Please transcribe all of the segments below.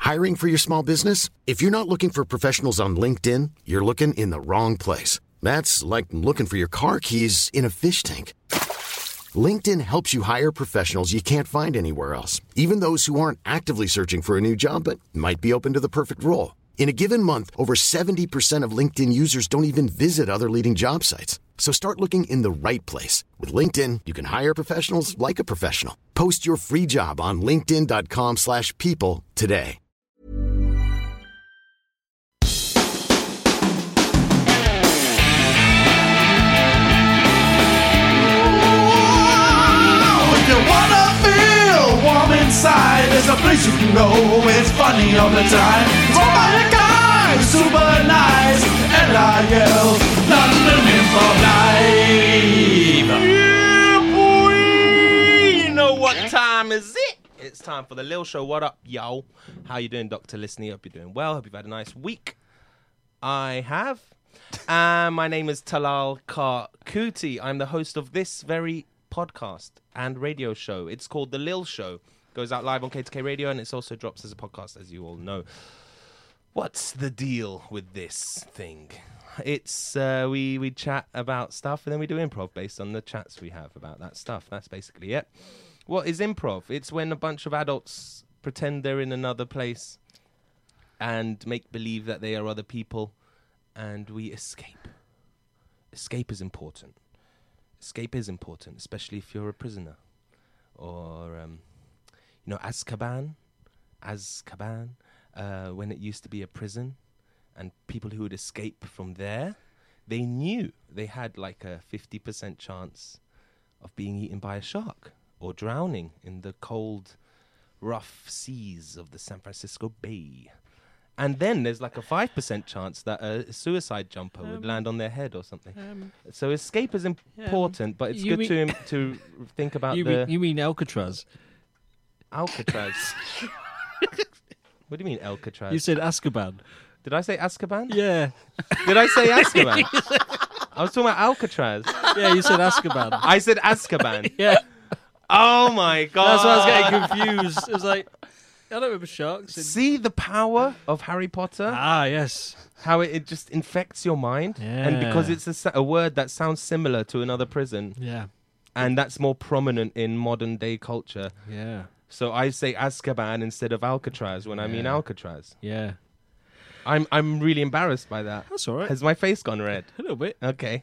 Hiring for your small business? If you're not looking for professionals on LinkedIn, you're looking in the wrong place. That's like looking for your car keys in a fish tank. LinkedIn helps you hire professionals you can't find anywhere else, even those who aren't actively searching for a new job but might be open to the perfect role. In a given month, over 70% of LinkedIn users don't even visit other leading job sites. So start looking in the right place. With LinkedIn, you can hire professionals like a professional. Post your free job on linkedin.com/people today. If you wanna feel warm inside, there's a place you can go. It's funny all the time. It's run by a guy, super nice. LIL, London Improv Live. Yeah, boy! You know what time is it? It's time for the Lil Show. What up, yo? How you doing, Dr. Listening? Hope you're doing well. Hope you've had a nice week. I have. My name is Talal Karkuti. I'm the host of this very podcast and radio show. It's called The Lil Show. Goes out live on K2K Radio, and it also drops as a podcast, as you all know. What's the deal with this thing? It's we chat about stuff, and then we do improv based on the chats we have about that stuff. That's basically it. What is improv? It's when a bunch of adults pretend they're in another place and make believe that they are other people, and we escape. Escape is important. Escape is important, especially if you're a prisoner. Or, Azkaban, when it used to be a prison, and people who would escape from there, they knew they had like a 50% chance of being eaten by a shark or drowning in the cold, rough seas of the San Francisco Bay. And then there's like a 5% chance that a suicide jumper would land on their head or something. So escape is important, but it's good to think about You mean Alcatraz? Alcatraz. What do you mean Alcatraz? You said Azkaban. Did I say Azkaban? Yeah. Did I say Azkaban? I was talking about Alcatraz. Yeah, you said Azkaban. I said Azkaban. Yeah. Oh my God. That's why I was getting confused. It was like, I don't remember sharks. See the power of Harry Potter? Ah, yes. How it just infects your mind. Yeah. And because it's a word that sounds similar to another prison. Yeah. And that's more prominent in modern day culture. Yeah. So I say Azkaban instead of Alcatraz when I mean Alcatraz. Yeah. I'm really embarrassed by that. That's all right. Has my face gone red? A little bit. Okay.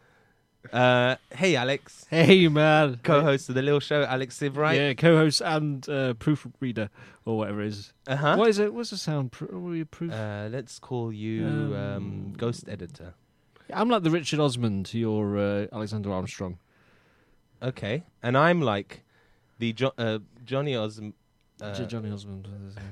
Hey, Alex. Hey, man. Co-host of The Lil Show, Alex Siv, right? Yeah, co-host and proofreader or whatever it is. Uh-huh. What is it? What's the sound? Proof? Let's call you Ghost Editor. I'm like the Richard Osman to your Alexander Armstrong. Okay. And I'm like the Johnny Osmond. Johnny Osmond.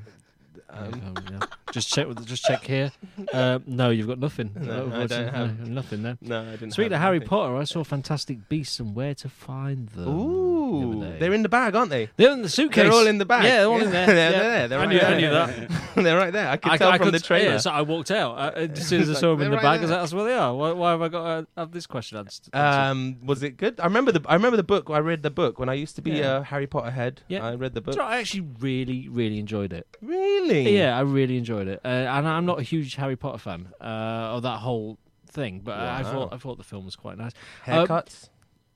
Yeah. Just check here. No, you've got nothing. No, I don't have nothing there. No, I didn't. Speaking have of Harry nothing. Potter, I saw Fantastic Beasts and Where to Find Them. Ooh, they're in the bag, aren't they? They're in the suitcase. They're all in the bag. Yeah, they're all in there. They're Yeah. there. They're I right knew, there. I knew that. They're right there. I could tell from the trailer. Yeah, so I walked out as soon as I saw them in the They're bag. right I was like, that's where they are. Why have I got to have this question answered? Was it good? I remember the book. I read the book when I used to be a Harry Potter head. Yeah. I read the book. Do you know, I actually really, really enjoyed it. Really? Yeah, I really enjoyed it. And I'm not a huge Harry Potter fan of that whole thing, but I thought the film was quite nice. Haircuts.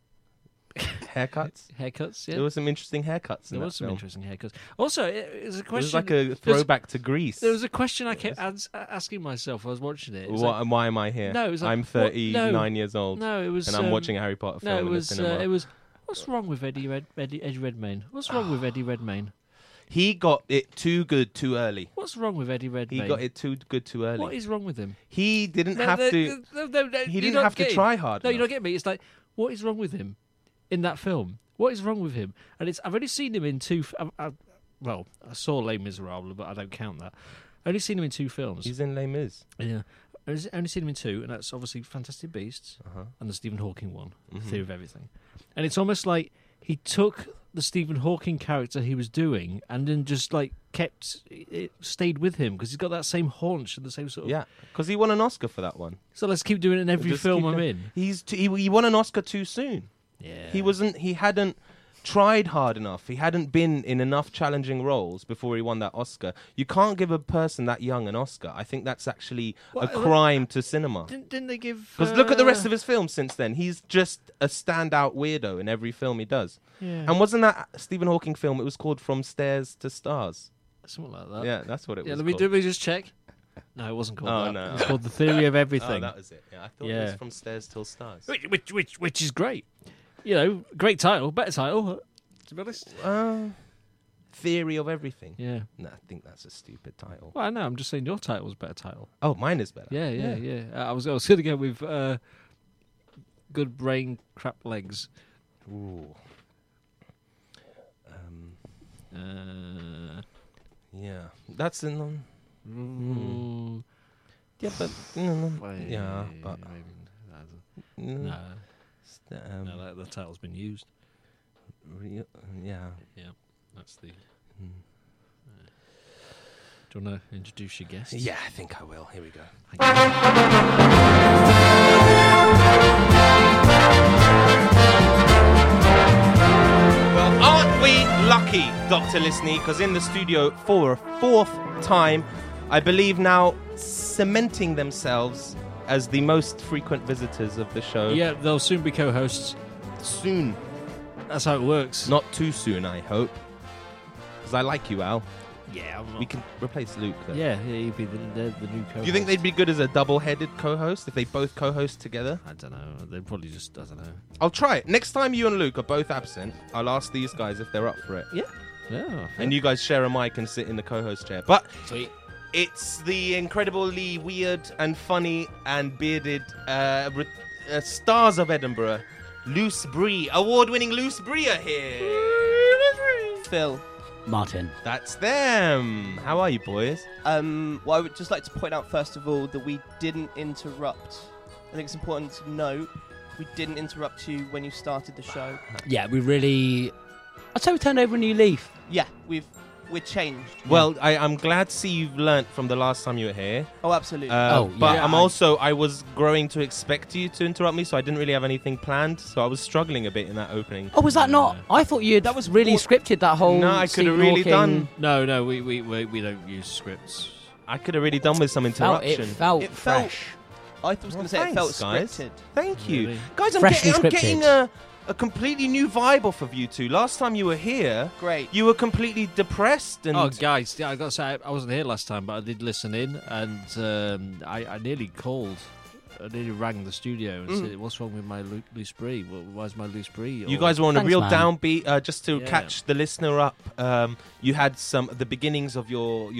Haircuts. Haircuts, yeah. There was some interesting haircuts. There in was that some film. interesting haircuts. Also, it was a It question. was like a throwback to Greece. There was a question I kept asking myself. I was watching it. It was Why am I here? No, it was like, I'm 39 years old. No, it was. And I'm watching a Harry Potter film in the cinema. It was. What's wrong with Eddie Redmayne? What's wrong with Eddie Redmayne? He got it too good too early. What's wrong with Eddie Redmayne? He got it too good too early. What is wrong with him? He didn't have to. He didn't have to try hard. No, you enough. don't get me. It's like, what is wrong with him in that film? What is wrong with him? And I've only seen him in two. Well, I saw Les Miserables, but I don't count that. I only seen him in two films. He's in Les Mis. Yeah, I've only seen him in two, and that's obviously Fantastic Beasts and the Stephen Hawking one, Theory of Everything. And it's almost like he took the Stephen Hawking character he was doing and then just like stayed with him because he's got that same haunch and the same sort of... Yeah, because he won an Oscar for that one. So let's keep doing it in every Just film keep I'm it- in. He won an Oscar too soon. Yeah. He hadn't tried hard enough. He hadn't been in enough challenging roles before he won that Oscar. You can't give a person that young an Oscar. I think that's actually a crime to cinema. Didn't they give? Because look at the rest of his films since then. He's just a standout weirdo in every film he does. Yeah. And wasn't that Stephen Hawking film? It was called From Stairs to Stars. Something like that. Yeah, that's what it was. Let me called. just check. No, it wasn't called Oh, that. no. It was called The Theory of Oh, Everything. that was it. Yeah, I thought it was From Stairs Till Stars. Which is great. You know, great title, better title. To be honest. Theory of Everything. Yeah. No, I think that's a stupid title. Well, I know. I'm just saying your title was a better title. Oh, mine is better. Yeah. I was going to go with Good Brain, Crap Legs. Ooh. Yeah, that's in. Yeah, but yeah, but no, no, the title's been used. Yeah, That's the. Do you want to introduce your guests? yeah. I think I will. Here we go. Well, aren't we lucky, Dr. Listener? Because in the studio for a fourth time, I believe now cementing themselves as the most frequent visitors of the show. Yeah, they'll soon be co-hosts. Soon. That's how it works. Not too soon, I hope. Because I like you, Al. Yeah, We can replace Luke, though. Yeah, he'd be the new co-host. Do you think they'd be good as a double-headed co-host if they both co-host together? I don't know. They'd probably just, I don't know. I'll try it. Next time you and Luke are both absent, I'll ask these guys if they're up for it. Yeah. And you guys share a mic and sit in the co-host chair. But Sweet. it's the incredibly weird and funny and bearded stars of Edinburgh, Luce Brie. Award-winning Luce Brie are here. Phil. Martin. That's them. How are you, boys? Well, I would just like to point out, first of all, that we didn't interrupt. I think it's important to note we didn't interrupt you when you started the show. Yeah, we really... I'd say we turned over a new leaf. Yeah, we're changed. Well, I'm glad to see you've learnt from the last time you were here. Oh, absolutely. But yeah. I was growing to expect you to interrupt me, so I didn't really have anything planned. So I was struggling a bit in that opening. Oh, was that not... I thought you That was really more- scripted that whole... No, I could have Stephen really Hawking- done. No, we don't use scripts. I could have really done with some It interruption. felt It felt- fresh. I was going to say it felt guys. scripted. Thank you, Really? guys. I'm Freshly getting scripted. a completely new vibe off of you two. Last time you were here, Great. you were completely depressed and. Oh, guys, yeah, I got to say, I wasn't here last time, but I did listen in, and I nearly called. I nearly rang the studio and said, "What's wrong with my loose brie? Why's my loose brie?" You guys were on a Thanks, real man. downbeat. Just to Yeah. catch the listener up, you had the beginnings of your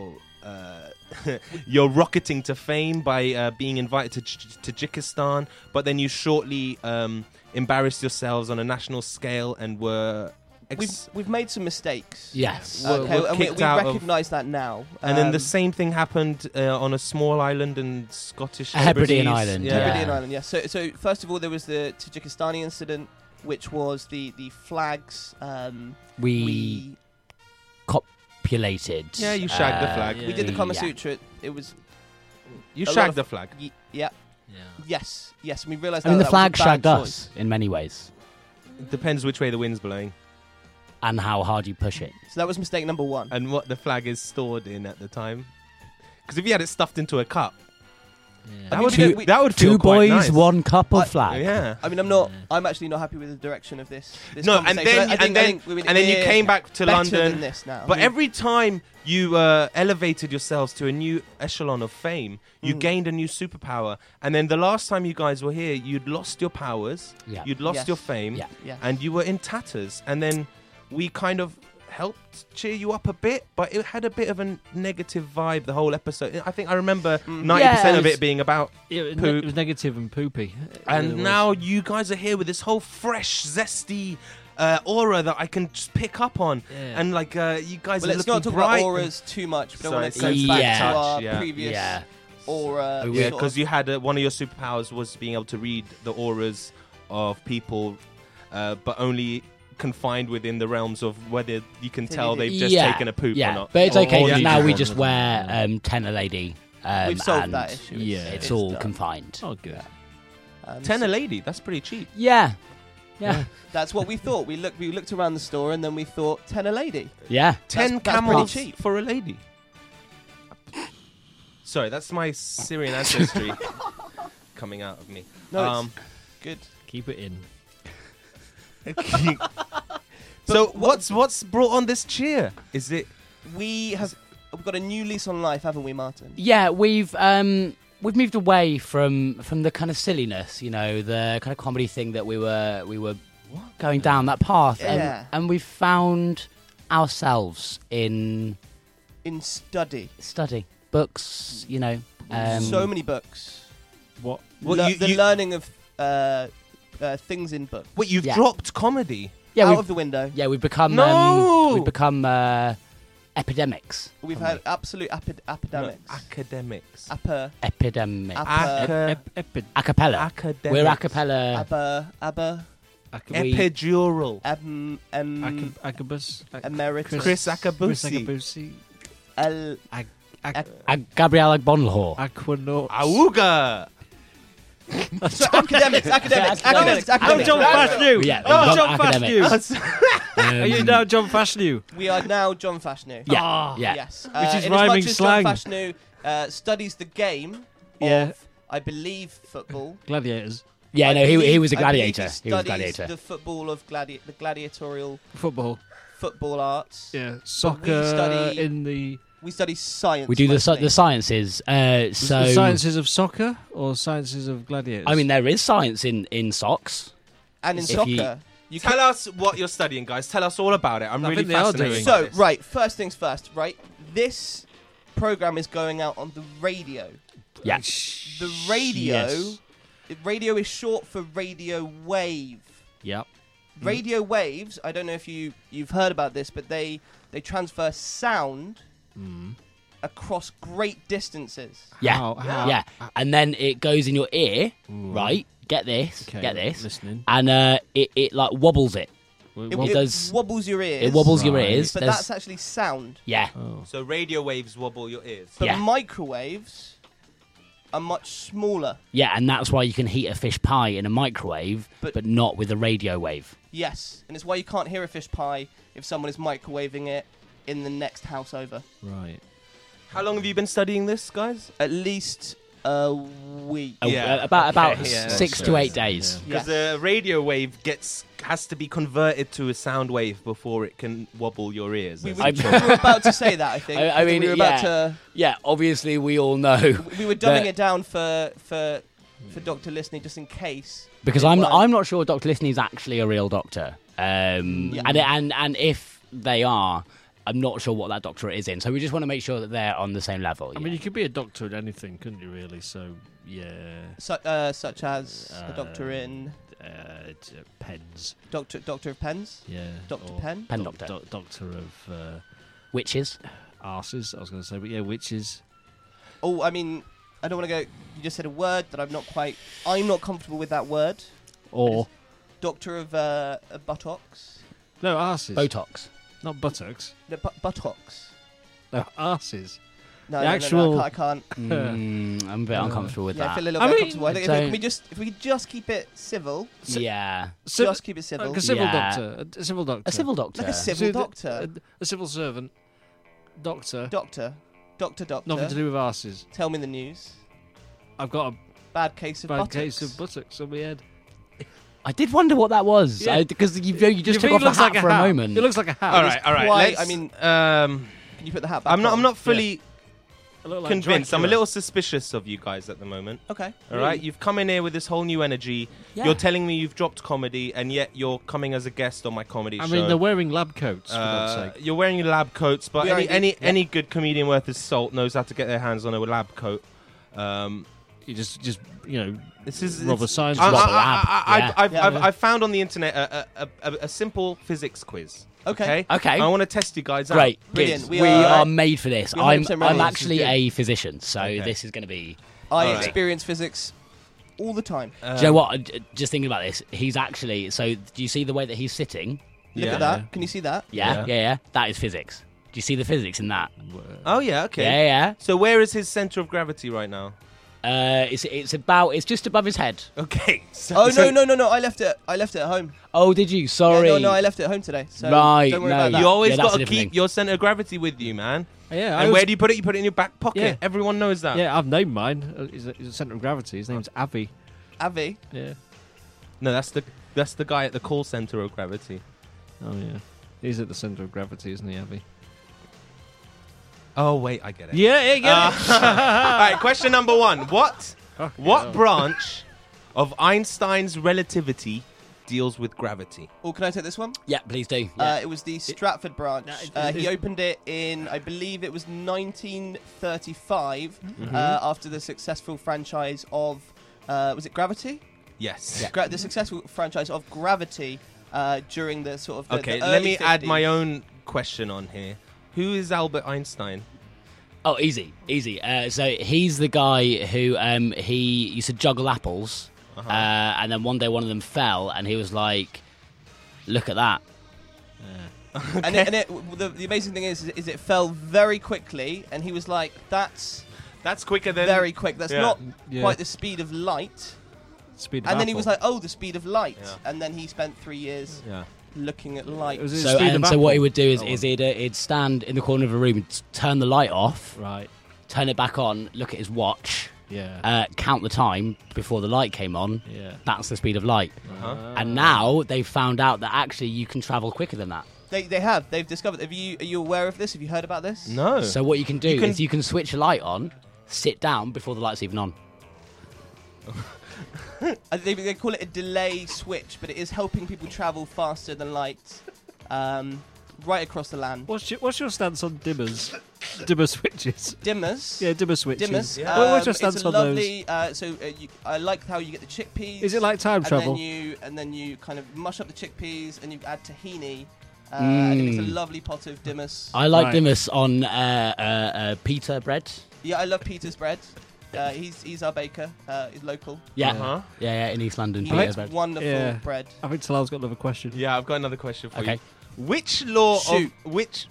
your rocketing to fame by being invited to Tajikistan, but then you shortly embarrassed yourselves on a national scale and were. We've made some mistakes. Yes. Were And we kicked out of- recognise that now. And then the same thing happened on a small island in Scottish Hebridean Hebrides. Island, Yeah. Hebridean Island, yeah. So first of all, there was the Tajikistani incident, which was the flags. We copulated. Yeah, you shagged the flag. yeah. We did the Kama Yeah. Sutra. It was You a lot shagged of- the flag. Yeah. Yeah. Yes. And we realised I mean, the that flag was a bad shagged choice. us in many ways. It depends which way the wind's blowing And how hard you push it. So that was mistake number one. and what the flag is stored in at the time. Because if you had it stuffed into a cup, Yeah. that would Two- be, that would feel Two quite boys, nice. one cup of I- flag. Yeah. I mean, I'm actually not happy with the direction of this No, and conversation. then I think and then you came back to better London. than this now. But every time you elevated yourselves to a new echelon of fame, you gained a new superpower. And then the last time you guys were here, you'd lost your powers, Yeah. you'd lost Yes. your fame, Yeah. Yes. and you were in tatters. And then we kind of helped cheer you up a bit, but it had a bit of a negative vibe the whole episode. I think I remember 90% Yeah, of it it being about It poop. was negative and poopy. And It was. now you guys are here with this whole fresh, zesty aura that I can just pick up on. Yeah. And like you guys Well, are let's looking not talk bright. about auras too much. We don't So want to it's go back yeah. to our Yeah. previous Yeah. aura. Yeah, sort because of- you had one of your superpowers was being able to read the auras of people, but only confined within the realms of whether you can tell they've just taken a poop yeah. or not. But it's okay, Or because you now can- we just wear Tenor Lady. We've solved and that issue. Yeah. It's all done. confined. Oh, good. Tenor lady, that's pretty cheap. Yeah. Yeah. That's what we thought. We looked around the store and then we thought 10 a lady. Yeah. 10 that's pretty camels cheap. for a lady. Sorry, that's my Syrian ancestry coming out of me. No, it's good. Keep it in. So what's brought on this cheer? Is it? We've got a new lease on life, haven't we, Martin? Yeah, we've moved away from the kind of silliness, the kind of comedy thing that we were going down that path, Yeah. and we've found ourselves in study. books, So many books. What? Well, The learning of things in books. Wait, you've Yeah. dropped comedy. yeah, Out we've, of the window. yeah, we've become No! epidemics. We've had absolute epidemics. Academics. Epidemic. Acapella. Acapella. Academics. We're acapella. Epidural. Agabus. Emeritus. Chris Chris Akabusi. Akabusi. Gabrielle Bonlor. Aquanaut. Auga. So, academics. I'm John Fashnew. Yeah, I'm not John academics. Fashnew. Are you now John Fashnew? We are now John Fashnew. Yeah, Ah. yeah. Yes. Which is in rhyming as much as slang. John Fashnew studies the game Yeah. of, I believe, football. Gladiators. Yeah, I no, believe- he was a I believe gladiator. He was a studies gladiator. the football of the gladiatorial Football. football arts. Yeah. Soccer study- in the... We study science. We do the mostly. sciences. The So sciences of soccer or sciences of gladiators? I mean, there is science in socks. and in if soccer. you- You Tell us what you're studying, guys. Tell us all about it. I'm I really think they are fascinated. doing. by So, this. right, first things first, right? This program is going out on the radio. Yeah. The radio, Yes. radio is short for radio wave. Yep. Radio waves, I don't know if you've heard about this, but they transfer sound across great distances. Yeah. How? Yeah. And then it goes in your ear, right? Get this. Okay, Get this. listening. And it like wobbles it. It, Well, it does- wobbles your ears. It wobbles your Right. ears. But There's- that's actually sound. yeah. Oh. So radio waves wobble your ears. But Yeah. microwaves are much smaller. Yeah, and that's why you can heat a fish pie in a microwave, But- but not with a radio wave. Yes, and it's why you can't hear a fish pie if someone is microwaving it in the next house over. Right. How long have you been studying this, guys? At least a week. Yeah. About Okay, yeah, 6 that's to right. 8 days. Because Yes. a radio wave has to be converted to a sound wave before it can wobble your ears. We as were, it we were. were about to say that, I think. I mean, we were about yeah. to. Yeah, obviously we all know We were dumbing that- it down for Dr. Listening just in case. because it I'm weren't. not sure Dr. Listening is actually a real doctor. Yeah. And if they are, I'm not sure what that doctorate is in. So we just want to make sure that they're on the same level. I mean, you could be a doctor at anything, couldn't you? Really? So yeah. Such as a doctor in Pens. Doctor of Pens. Yeah. Dr. or Penn? Pen doctor. Doctor of Witches. arses. I was going to say, but yeah, witches. Oh, I mean, I don't want to go. You just said a word that I'm not comfortable with that word. Or Doctor of buttocks. no arses. Botox. Not buttocks. No, buttocks. No arses. No, The no, actual- no, I can't. I'm a bit uncomfortable with Yeah, I that. feel a little I bit mean, uncomfortable. I think if we just keep it civil, Yeah. just keep it civil. Like a civil Yeah. doctor. A civil doctor. A civil doctor. Like a civil doctor. A civil servant. Doctor. Doctor. Nothing to do with arses. Tell me the news. I've got a Bad case of bad buttocks. case of buttocks on my head. I did wonder what that was. Yeah. Because you just Your took feet off the looks hat like for a moment. It looks like a hat. all right. quite- Let's, I mean, um, Can you put the hat back I'm on? not fully I look like convinced. I'm a Dracula. little suspicious of you guys at the moment. Okay. All right, you've come in here with this whole new energy. Yeah. You're telling me you've dropped comedy, and yet you're coming as a guest on my comedy I show. mean, they're wearing lab coats, for God's sake. You're wearing your lab coats, but We are any indeed, any good comedian worth his salt knows how to get their hands on a lab coat. You just This is Rob a it's- science I- Rob I- a lab, I- yeah. I've found on the internet a simple physics quiz. Okay. Okay. I want to test you guys out. Great. Brilliant. Good. We We are- are made for this. We're I'm 100% ready. I'm This is actually good. a physician, so Okay. this is going to be. I All right. experience physics all the time. Do you know what? Just thinking about this, he's actually. So, do you see the way that he's sitting? Look Yeah. at that. Can you see that? Yeah. That is physics. Do you see the physics in that? Oh yeah, okay. Yeah. So where is his center of gravity right now? It's just above his head. Okay. So, Oh so no! I left it at home. Oh, did you? Sorry. Yeah, no, I left it at home today. So Right, Don't worry no. about that. You always Yeah, that's got a to different keep thing. your center of gravity with you, man. Yeah, And where do you put it? You put it in your back pocket. Yeah. Everyone knows that. Yeah, I've named mine. He's a centre of gravity. His name's Avi. Avi. Yeah. No, that's the guy at the call center of gravity. Oh yeah. He's at the centre of gravity, isn't he, Avi? Oh wait, I get it. Yeah, yeah. All right, question number 1. What hell. branch of Einstein's relativity deals with gravity? Oh, can I take this one? Yeah, please do. Yeah. It was the Stratford branch. He opened it in, I believe it was 1935, after the successful franchise of, was it Gravity? Yes. The successful franchise of Gravity during the sort of the Okay, the let early me add 50s. my own question on here. Who is Albert Einstein? Oh, easy. So he's the guy who he used to juggle apples, and then one day one of them fell, and he was like, "Look at that." And the amazing thing is it fell very quickly, and he was like, "That's quicker than very quick. That's Yeah. not Yeah. quite the speed of light." Speed of And then he Apple. was like, "Oh, the speed of light." Yeah. And then he spent 3 years yeah. looking at light. It was his So speed of so what he Apple. would do Go is on. he'd stand in the corner of a room, turn the light off, Right. turn it back on, look at his watch, Yeah. count the time before the light came on. Yeah. That's the speed of light. Uh-huh. And now they've found out that actually you can travel quicker than that. They've discovered. Are you aware of this? Have you heard about this? No. So what you can do You can- is you can switch a light on, sit down before the light's even on. They call it a delay switch, but it is helping people travel faster than light, right across the land. What's your stance on dimmers? Dimmer switches. Dimmers. Yeah, dimmer switches. Dimmers. Yeah. What's your It's a stance on those? lovely. I like how you get the chickpeas. Is it like time and travel? Then you kind of mush up the chickpeas and you add tahini. And it makes a lovely pot of dimmus. I like Right. dimmus on pita bread. Yeah, I love Peter's bread. He's our baker. He's local. Yeah. Uh-huh. Yeah, in East London. He Pita makes bread. wonderful Yeah. bread. I think Talal's got another question. Yeah, I've got another question for Okay. you. Which law Shoot. of which?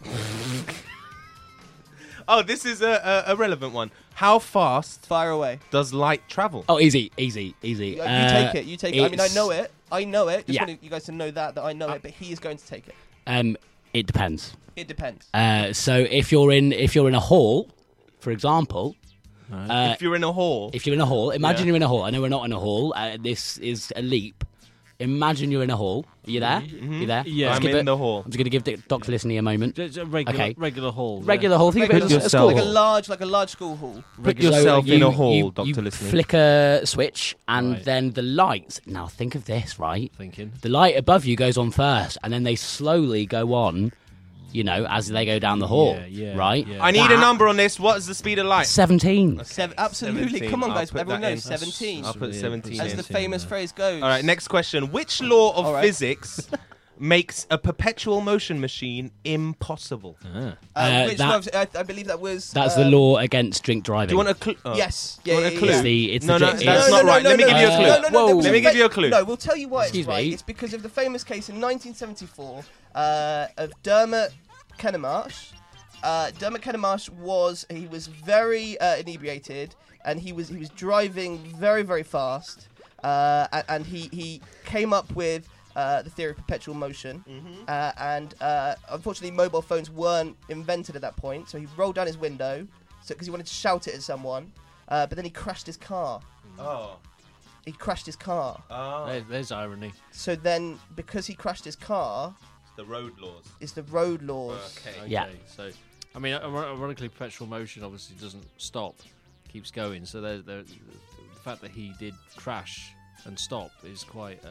Oh, this is a relevant one. How fast Fire away. does light travel? Oh, easy. You take it. You take it. I mean, I it's- know it. Just Yeah. want you guys to know that I know it, but he is going to take it. It depends. It depends. So if you're in a hall, for example, If you're in a hall, imagine Yeah. you're in a hall. I know we're not in a hall. This is a leap. Imagine you're in a hall. Are you there? You there? Yeah. Let's I'm give in it- the hall. I'm just going to give Dr. Listening a moment. Just a regular, Okay. regular hall. yeah. Regular hall. Think of it as a yourself- school like a hall. large school hall. Put So yourself in you- a hall, you Dr. Listening. flick a switch, and Right. then the lights. Now think of this, right? Thinking. The light above you goes on first, and then they slowly go on. As they go down the hall, Yeah, right? yeah. I need a That- number on this. What is the speed of light? 17. Absolutely. 17. Come on, I'll guys. put Everyone that knows in. 17. I'll put Yeah, 17 As in. the famous phrase goes. All right, next question. Which law of All right. physics makes a perpetual motion machine impossible? Which that- was, I believe that was. That's the law against drink driving. Do you want a clue? Oh. Yes. Do you want a clue? It's the No, no, drink- that's not right. Let me give you a clue. Whoa. Let me give you a clue. No, we'll tell you why Excuse it's right. me. It's because of the famous case in 1974 of Dermot Kennemarsh. Dermot Kennemarsh was very inebriated, and he was driving very, very fast, and he came up with the theory of perpetual motion, and unfortunately mobile phones weren't invented at that point, so he rolled down his window because he wanted to shout it at someone, but then he crashed his car. Oh. He crashed his car. There's irony. So then, because he crashed his car, The road laws. it's the road laws. Okay. Yeah. So, I mean, ironically, perpetual motion obviously doesn't stop, keeps going. So the fact that he did crash and stop is quite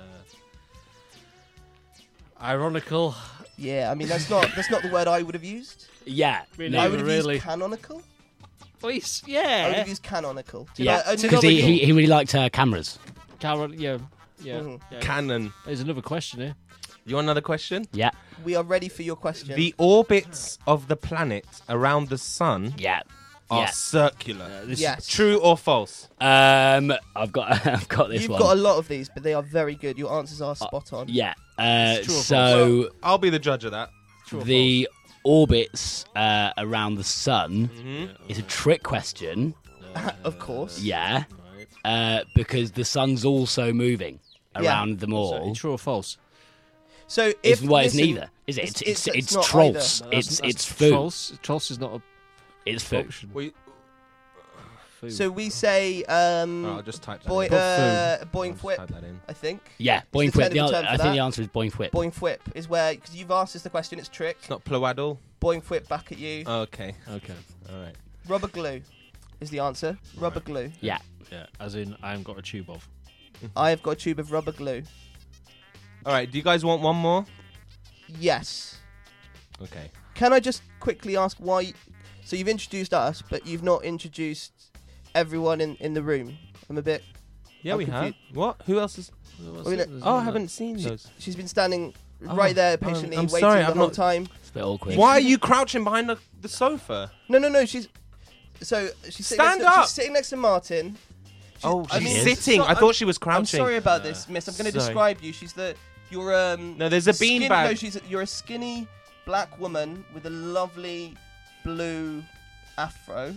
ironical. Yeah, I mean that's not the word I would have used. Yeah. Really? I would have Really? used canonical. I would Yeah. have used canonical. Yeah. A Because novel- he really liked cameras. Karen, yeah. Mhm. Yeah. Canon. There's another question here. You want another question? Yeah. We are ready for your question. The orbits of the planet around the sun Yeah. are Yeah. circular. Yes. True or false? I've got this You've one. got a lot of these, but they are very good. Your answers are spot on. Yeah. true or So I'll be the judge of that. the orbits around the sun Mm-hmm. is a trick question Of course. Yeah. Because the sun's also moving around them all. True or false? So if It's listen, neither, is it? It's not trolls. either. It's food. Trolls is not a It's food. option. Wait, Food. So we say I'll just type that boy, in. boing Just whip, type that in. I think. Yeah, the boing whip. technical term for I think that. the answer is boing whip. Boing whip is where, because you've asked us the question, it's trick. It's not plowaddle. Boing whip back at you. Okay. Okay. All right. Rubber glue is the answer. Rubber glue. Yeah. Yeah, as in I haven't got a tube of. I have got a tube of rubber glue. All right. Do you guys want one more? Yes. Okay. Can I just quickly ask why? So you've introduced us, but you've not introduced everyone in the room. I'm a bit. Yeah, I'm we have. confused. What? Who else is? Oh, I haven't seen those. She's been standing right there patiently I'm waiting sorry, the I've whole not- time. It's a bit awkward. Why are you crouching behind the sofa? No. She's sitting Stand next to, up! She's sitting next to Martin. Oh, I she's mean, sitting. so- I thought she was I'm crouching. sorry about this, miss. I'm going to Sorry. describe you. You're No, there's a skin- beanbag. No, you're a skinny black woman with a lovely blue afro.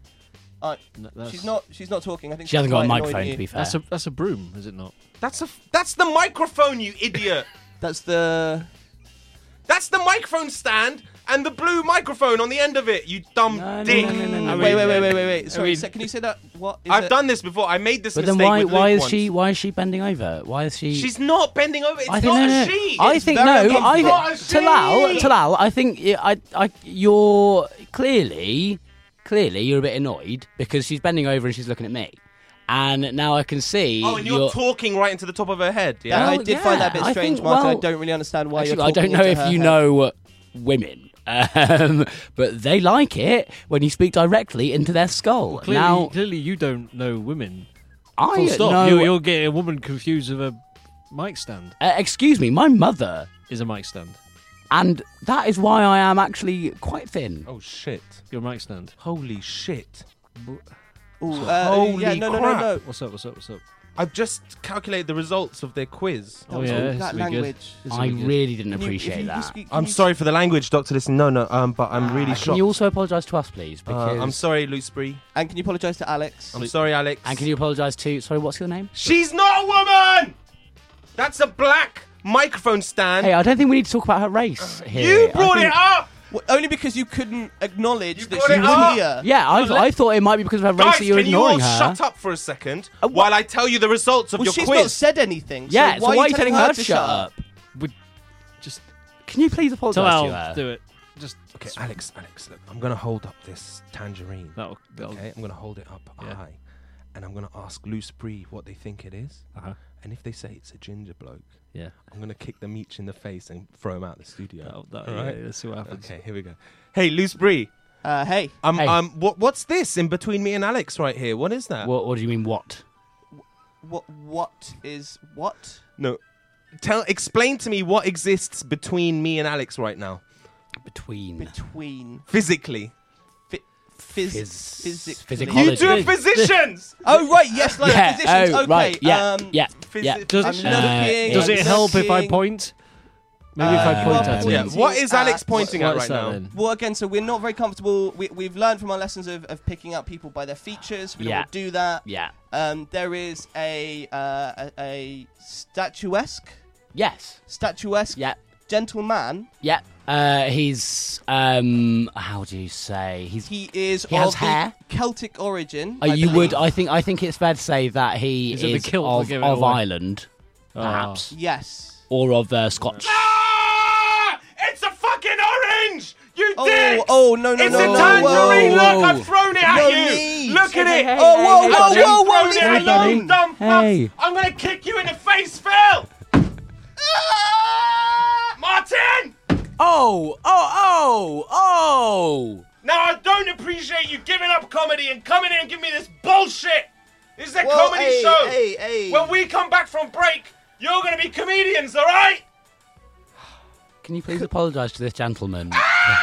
She's not talking. I think She hasn't got a quite annoyed microphone, at to you. be fair. That's a broom, is it not? That's the microphone, you idiot. That's the. That's the microphone stand and the blue microphone on the end of it. You dumb No, dick. no. Wait. Sorry, mean- can you say that? What is I've it? done this before. I made this But mistake then why with why Luke is once. she she bending over? Why is she? She's not bending over. It's I think not no. a she. I It's think very- no. It's not a she. Talal. I think you're clearly you're a bit annoyed because she's bending over and she's looking at me, and now I can see. Oh, and you're talking right into the top of her head. Yeah, Yeah. I Well, did find that a bit yeah, I strange, think- Martin. I well, don't really understand why Actually, you're I don't talking know into if her you head. know women, but they like it when you speak directly into their skull. Clearly you don't know women. I Full stop. know. You're getting a woman confused with a mic stand. Excuse me, my mother, Is a mic stand. and that is why I am actually quite thin. Oh shit! Your mic stand. Holy shit! Ooh, Holy yeah, no. crap. What's up? I've just calculated the results of their quiz. Oh yeah, that this will be good. language. This will I be good. really didn't Can you- if appreciate you that. speak- can I'm you- sorry for the language, Doctor. Listen, no, but I'm really Can shocked. you also apologise to us, please? Because I'm sorry, Loosebry. And can you apologise to Alex? I'm sorry, Alex. And can you apologise to? Sorry, what's your name? She's not a woman. That's a black microphone stand. Hey, I don't think we need to talk about her race here. you I brought think- it up. Well, only because you couldn't acknowledge You that brought she it was up. here. Yeah, I thought it might be because of her race Guys, that you're can you all ignoring her. shut up for a second while I tell you the results of Well, your she's quiz? not said anything. Yeah, so why are you telling her to to shut up? Just Can you please apologise tell to Al her? do it. Just Okay, Alex, look, I'm gonna hold up this tangerine. that'll Okay, I'm gonna hold it up Yeah. high, and I'm gonna ask Loosebry what they think it is. Uh-huh. And if they say it's a ginger bloke, Yeah. I'm gonna kick them each in the face and throw them out the studio. All All right. let's see what happens. Okay, here we go. Hey, Loosebry. Hey, Hey. What's this in between me and Alex right here? What is that? What do you mean, what? what is what? No, explain to me what exists between me and Alex right now, Between. physically. Physically. Physicology. You do physicians. Oh right, yes, like Yeah, physicians. oh, Okay. right, yeah, yeah. Does, I'm looking. does I'm it help if I looking. point? Maybe if I point well, at Yeah. him. What is Alex pointing at What right is that now? then? Well, again, so we're not very comfortable. We've learned from our lessons of picking out people by their features. We don't Yeah. want to do that. Yeah. There is a statuesque Yeah. gentleman. Yeah. He's how do you say? He is He has of hair? the Celtic origin. You believe. would. I think it's fair to say that he Is it the is kilt of that gave it away? Ireland, perhaps, Yes. or of Scotch. Ah! It's a fucking orange! You dicks! Oh no It's no a no! tangerine! whoa. Look, I've thrown it at No you! need. Look at it! Oh whoa I've whoa just whoa whoa! thrown leave it me at you, alone. dumb Hey. fucks! I'm gonna kick you in the face, Phil! Martin! Oh! Now I don't appreciate you giving up comedy and coming in and giving me this bullshit! This is a Whoa, comedy hey, show! Hey. When we come back from break, you're gonna be comedians, alright? Can you please apologise to this gentleman?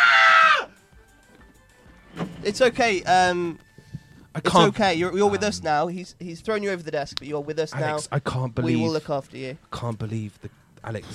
It's okay. I It's okay. You're with us now. He's thrown you over the desk, but you're with us Alex, now. I can't We believe. will look after you. Can't believe the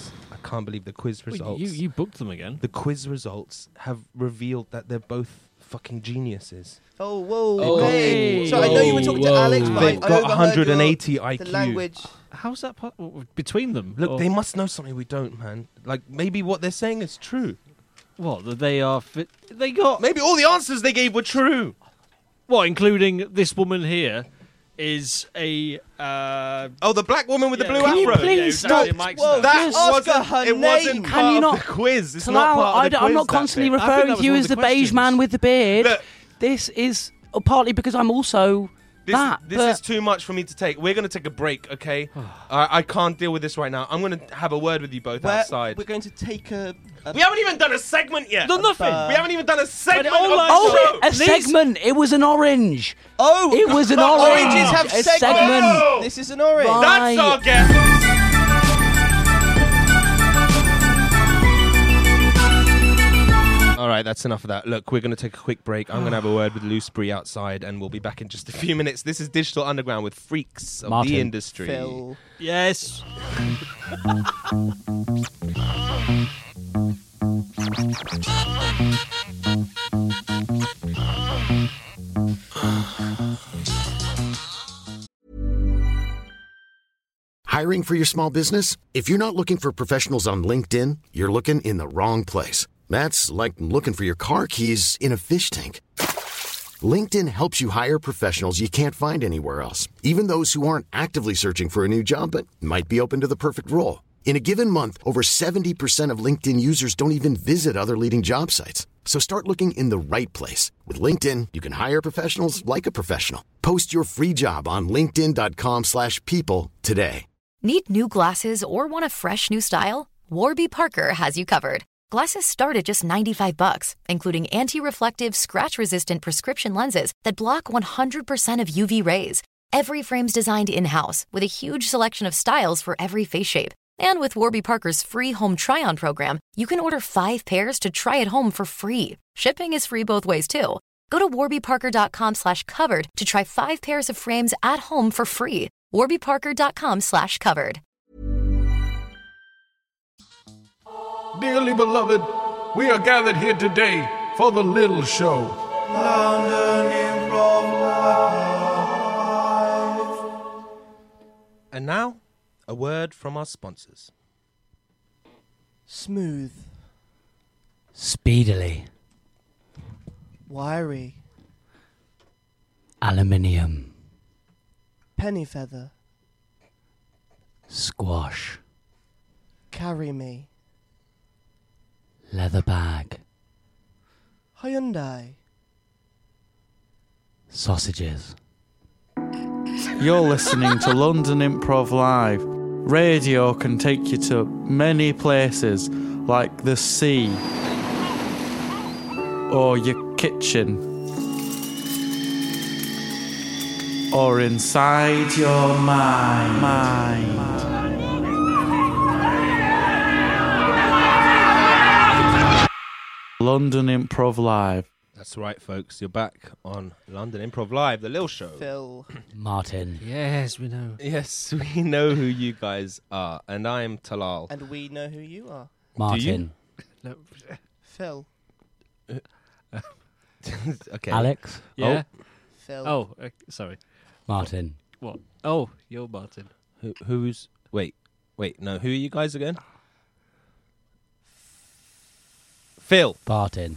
quiz Wait, results. you booked them again. The quiz results have revealed that they're both fucking geniuses. Oh, whoa. Okay. Okay. So I know you were talking to Whoa. Alex, but They've I got overheard 180 the IQ. language. How's that possible? Between them? Look, Or- they must know something we don't, man. Like, maybe what they're saying is true. What? That they are... They got... Maybe all the answers they gave were true. What, including this woman here, is a... Oh, the black woman with the Yeah, blue can you afro. please Yeah, stop? exactly, Mike's Whoa, that. That Just ask wasn't, her it wasn't name. part Can you of not- the quiz. It's Talal, not part of the quiz, I'm not that constantly bit. I think that referring was to you one as of the the beige questions. man with the beard. Look. This is partly because I'm also This that. is but too much for me to take. We're going to take a break, okay? I can't deal with this right now. I'm going to have a word with you both outside. We're going to take a We haven't even done a segment yet. Done nothing. We haven't even done a segment of all the like- show. a segment. It was an orange. Oh, It was an orange. oranges have a segments. segment. Oh! This is an orange. Right. That's our guest. All right, that's enough of that. Look, we're going to take a quick break. I'm going to have a word with Lou Spree outside, and we'll be back in just a few minutes. This is Digital Underground with freaks of Martin. the industry. Phil. Yes. Hiring for your small business? If you're not looking for professionals on LinkedIn, you're looking in the wrong place. That's like looking for your car keys in a fish tank. LinkedIn helps you hire professionals you can't find anywhere else, even those who aren't actively searching for a new job but might be open to the perfect role. In a given month, over 70% of LinkedIn users don't even visit other leading job sites. So start looking in the right place. With LinkedIn, you can hire professionals like a professional. Post your free job on linkedin.com/people today. Need new glasses or want a fresh new style? Warby Parker has you covered. Glasses start at just $95, including anti-reflective, scratch-resistant prescription lenses that block 100% of UV rays. Every frame's designed in-house with a huge selection of styles for every face shape. And with Warby Parker's free home try-on program, you can order 5 pairs to try at home for free. Shipping is free both ways, too. Go to warbyparker.com/covered to try 5 pairs of frames at home for free. warbyparker.com/covered. Dearly beloved, we are gathered here today for the Little Show. London Improv Live. And now, a word from our sponsors. Smooth. Speedily. Wiry. Aluminium. Penny feather. Squash. Carry me. Leather bag. Hyundai. Sausages. You're listening to London Improv Live. Radio can take you to many places, like the sea, or your kitchen, or inside your mind. London Improv Live. That's right, folks. You're back on London Improv Live, the Lil Show. Phil. Martin. Yes, we know. Yes, we know who you guys are, and I'm Talal. And we know who you are. Martin. No. Phil. Okay. Alex. Yeah. Phil. Oh, sorry. Martin. What? Oh, you're Martin. Who's? Wait. No. Who are you guys again? Phil. Barton.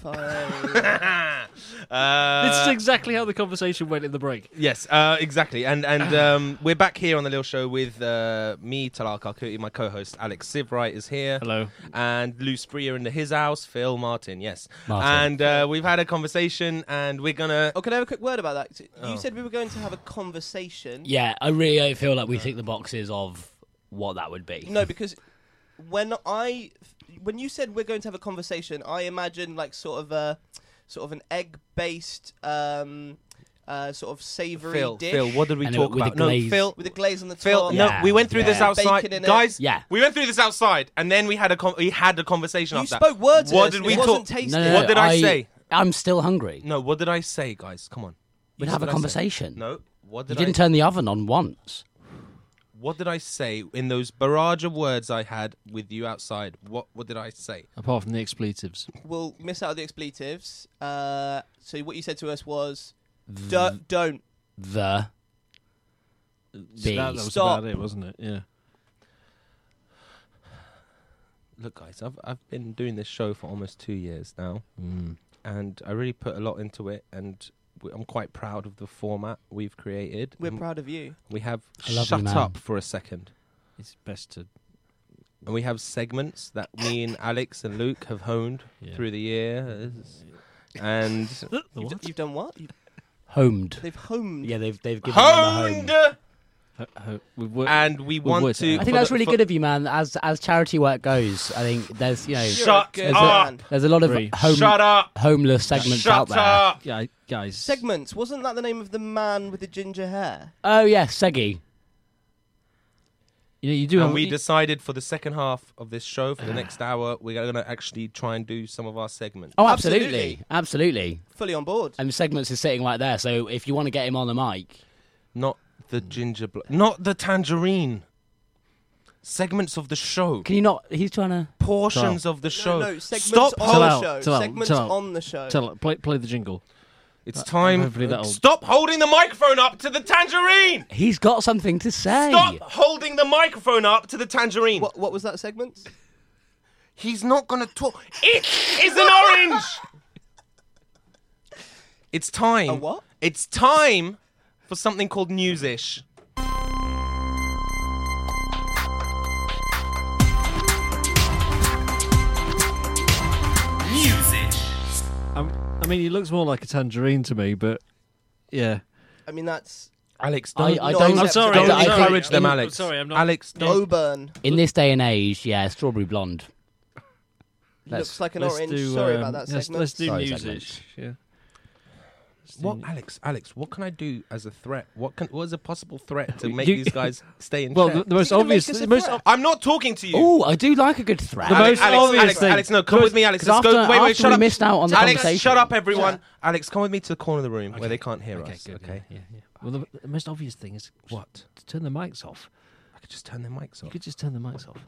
This is exactly how the conversation went in the break. Yes, exactly. And we're back here on the Lil Show with me, Talal Kalkuti, my co-host Alex Sivright is here. Hello. And Lou Spree in his house, Phil Martin, yes. Martin. And we've had a conversation, and we're gonna. Oh, can I have a quick word about that? You said we were going to have a conversation. Yeah, I really feel like we tick the boxes of what that would be. No, because when you said we're going to have a conversation, I imagine like sort of an egg-based sort of savoury dish. Phil, what did we And talk with the about? No, glaze. Phil. with a glaze on the Phil, top. no, Yeah. we went through this Yeah. outside, Bacon in it. guys. Yeah. We went through this outside, and then we had a conversation You after spoke that. words. What at us, did and we it talk? wasn't tasty. No, What did I say? I'm still hungry. No, what did I say, guys? Come on. We'd What have a did I say? conversation. No, what You did didn't turn the oven on once. What did I say in those barrage of words I had with you outside? What did I say? Apart from the expletives. We'll miss out the expletives. So what you said to us was, don't. The. B. That was Stop. about it, wasn't it? Yeah. Look, guys, I've been doing this show for almost 2 years now, and I really put a lot into it, and I'm quite proud of the format we've created. We're proud of you. We have I love you, shut man. up for a second. It's best to... And we have segments that me and Alex and Luke have honed through the years. And You've done what? Homed. They've homed. Yeah, they've given them a home. We've worked, and we want worked it to. out. I think that's really good of you, man. As charity work goes, I think there's Shut good up! man. there's a lot of Agree. Shut up! homeless segments Shut out there. up! Yeah, guys. Segments. Wasn't that the name of the man with the ginger hair? Oh yeah, Seggy. You know, you do And have... we decided for the second half of this show, for the next hour, we're going to actually try and do some of our segments. Oh, Absolutely. absolutely. Fully on board. And segments is sitting right there. So if you want to get him on the mic, Not the ginger, not the tangerine. Segments of the show. can you not? He's trying to. Portions of the show. No, segments Stop! on Chill the out, show. chill out, Segments chill out. on the show. Play the jingle. It's time. hopefully that'll- Stop holding the microphone up to the tangerine. He's got something to say. Stop holding the microphone up to the tangerine. What was that segment? He's not going to talk. It is an orange. It's time. A what? It's time for something called Newsish. I mean, he looks more like a tangerine to me, but yeah. I mean, that's Alex, I don't. don't. I'm sorry. Don't I think encourage them, in- Alex. Sorry, I'm not- Alex, don't. Auburn. In this day and age, yeah, strawberry blonde. Looks like an Let's orange. do, Sorry about that let's, segment. let's do Sorry, music. segments. Yeah. What, Alex? What can I do as a threat? What is a possible threat to make You- these guys stay in Well, check? the most gonna make obvious, us a the most threat? I'm not talking to you. Oh, I do like a good threat. The most obvious thing. Alex, no, come with me, Alex. 'Cause Let's go. after- Wait, after shut we up. missed out on the Alex, conversation. shut up, everyone. Yeah. Alex, come with me to the corner of the room where they can't hear us. Good, Okay. Yeah. Well, the most obvious thing is What? to turn the mics off. I could just turn their mics You off. could just turn the mics off.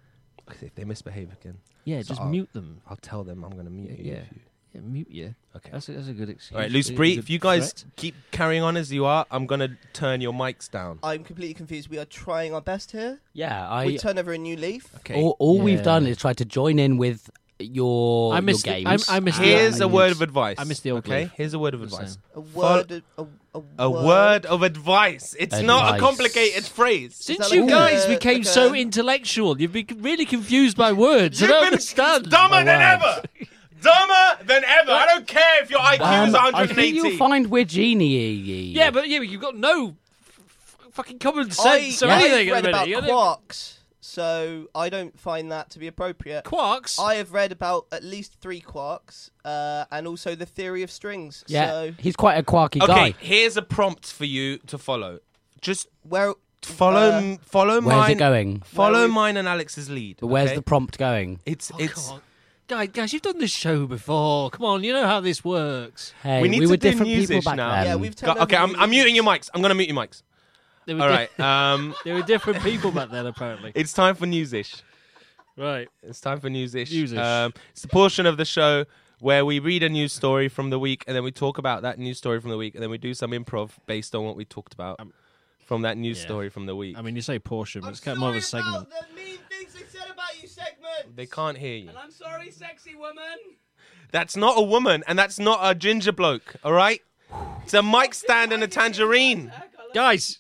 If they misbehave again, Yeah, So just I'll- mute them. I'll tell them I'm going to mute you. Yeah. if you- Yeah, mute you. Okay. That's a good excuse. All right, Loose A Bree, good if you guys threat. keep carrying on as you are, I'm going to turn your mics down. I'm completely confused. We are trying our best here. Yeah, We turn over a new leaf. Okay. all we've Yeah. done is try to join in with your I missed your it. games. I missed Here's the a word of advice. I missed the old Okay, leaf. here's a word of Just advice. A word. A word of advice. It's not a Advice. complicated phrase. Since that you like guys a- became like so a- intellectual, you've been really confused by words. I You've don't been understand. dumber than ever. Dumber than ever. I don't care if your IQ is I 180. think you'll find we're genie. Yeah, but you've got no fucking common sense or I've anything read at the about minute. quarks, so I don't find that to be appropriate. Quarks? I have read about at least 3 quarks, and also the theory of strings. yeah. So He's quite a quirky Okay, guy. here's a prompt for you to follow. Just where follow Where's mine. it going? Follow Where we- mine and Alex's lead. But where's okay? the prompt going? It's Come on. Guys, you've done this show before. Come on, you know how this works. Hey, We need we to were do different people music back now. then. Yeah, we've turned Okay, over I'm muting your mics. I'm gonna mute your mics. They were All di- right. They were different people back then, apparently. It's time for Newsish. Right. It's time for Newsish. Newsish. It's the portion of the show where we read a news story from the week, and then we talk about that news story from the week, and then we do some improv based on what we talked about from that news yeah. story from the week. I mean, you say portion, but it's kind of more of a segment. the mean things they said about you segment. They can't hear you. I'm sorry, sexy woman. That's not a woman, and that's not a ginger bloke, all right? It's a mic stand and a tangerine. Guys,